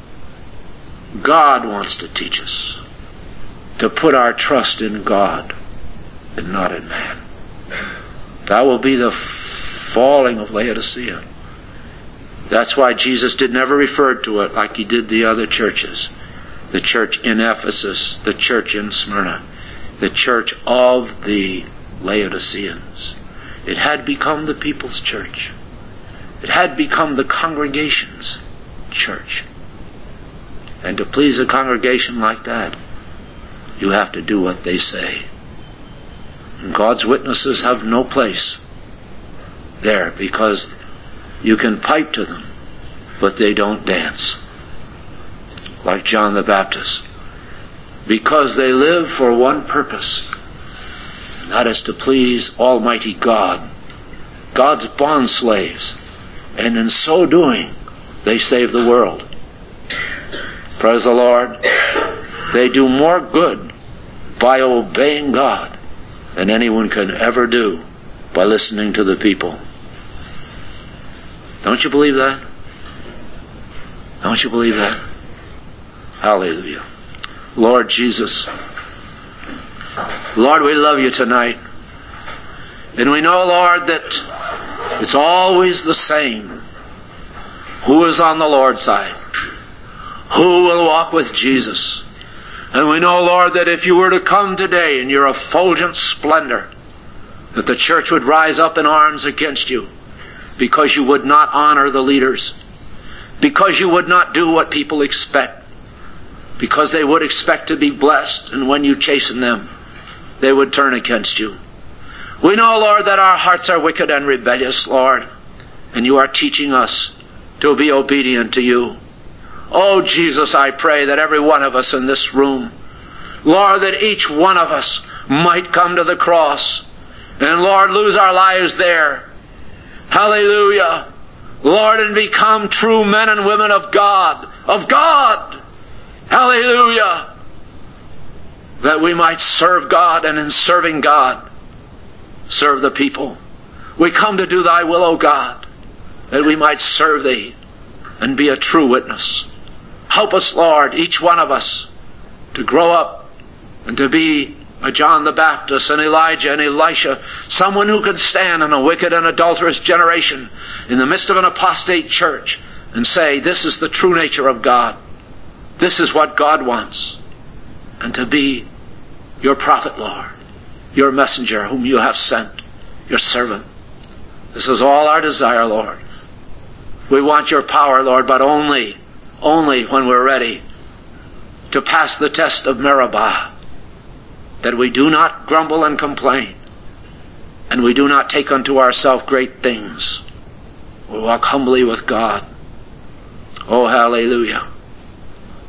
God wants to teach us to put our trust in God and not in man. That will be the falling of Laodicea. That's why Jesus did never refer to it like He did the other churches. The church in Ephesus, the church in Smyrna, the church of the Laodiceans. It had become the people's church. It had become the congregation's church. And to please a congregation like that, You have to do what they say. And God's witnesses have no place there, because you can pipe to them, but they don't dance. Like John the Baptist. Because they live for one purpose, and that is to please Almighty God, God's bond slaves, and in so doing, they save the world. Praise the Lord. They do more good by obeying God than anyone can ever do by listening to the people. Don't you believe that? Don't you believe that? Hallelujah. Lord Jesus, Lord, we love you tonight. And we know, Lord, that it's always the same. Who is on the Lord's side? Who will walk with Jesus? And we know, Lord, that if you were to come today in your effulgent splendor, that the church would rise up in arms against you, because you would not honor the leaders, because you would not do what people expect, because they would expect to be blessed, and when you chasten them, they would turn against you. We know, Lord, that our hearts are wicked and rebellious, Lord, and you are teaching us to be obedient to you. Oh, Jesus, I pray that every one of us in this room, Lord, that each one of us might come to the cross and, Lord, lose our lives there. Hallelujah. Lord, and become true men and women of God. Of God. Hallelujah. That we might serve God, and in serving God, serve the people. We come to do thy will, O God, that we might serve thee and be a true witness. Help us, Lord, each one of us, to grow up and to be a John the Baptist and Elijah and Elisha, someone who can stand in a wicked and adulterous generation in the midst of an apostate church and say, this is the true nature of God. This is what God wants. And to be your prophet, Lord, your messenger whom you have sent, your servant. This is all our desire, Lord. We want your power, Lord, but only, only when we're ready to pass the test of Meribah, that we do not grumble and complain, and we do not take unto ourselves great things. We walk humbly with God. Oh, hallelujah.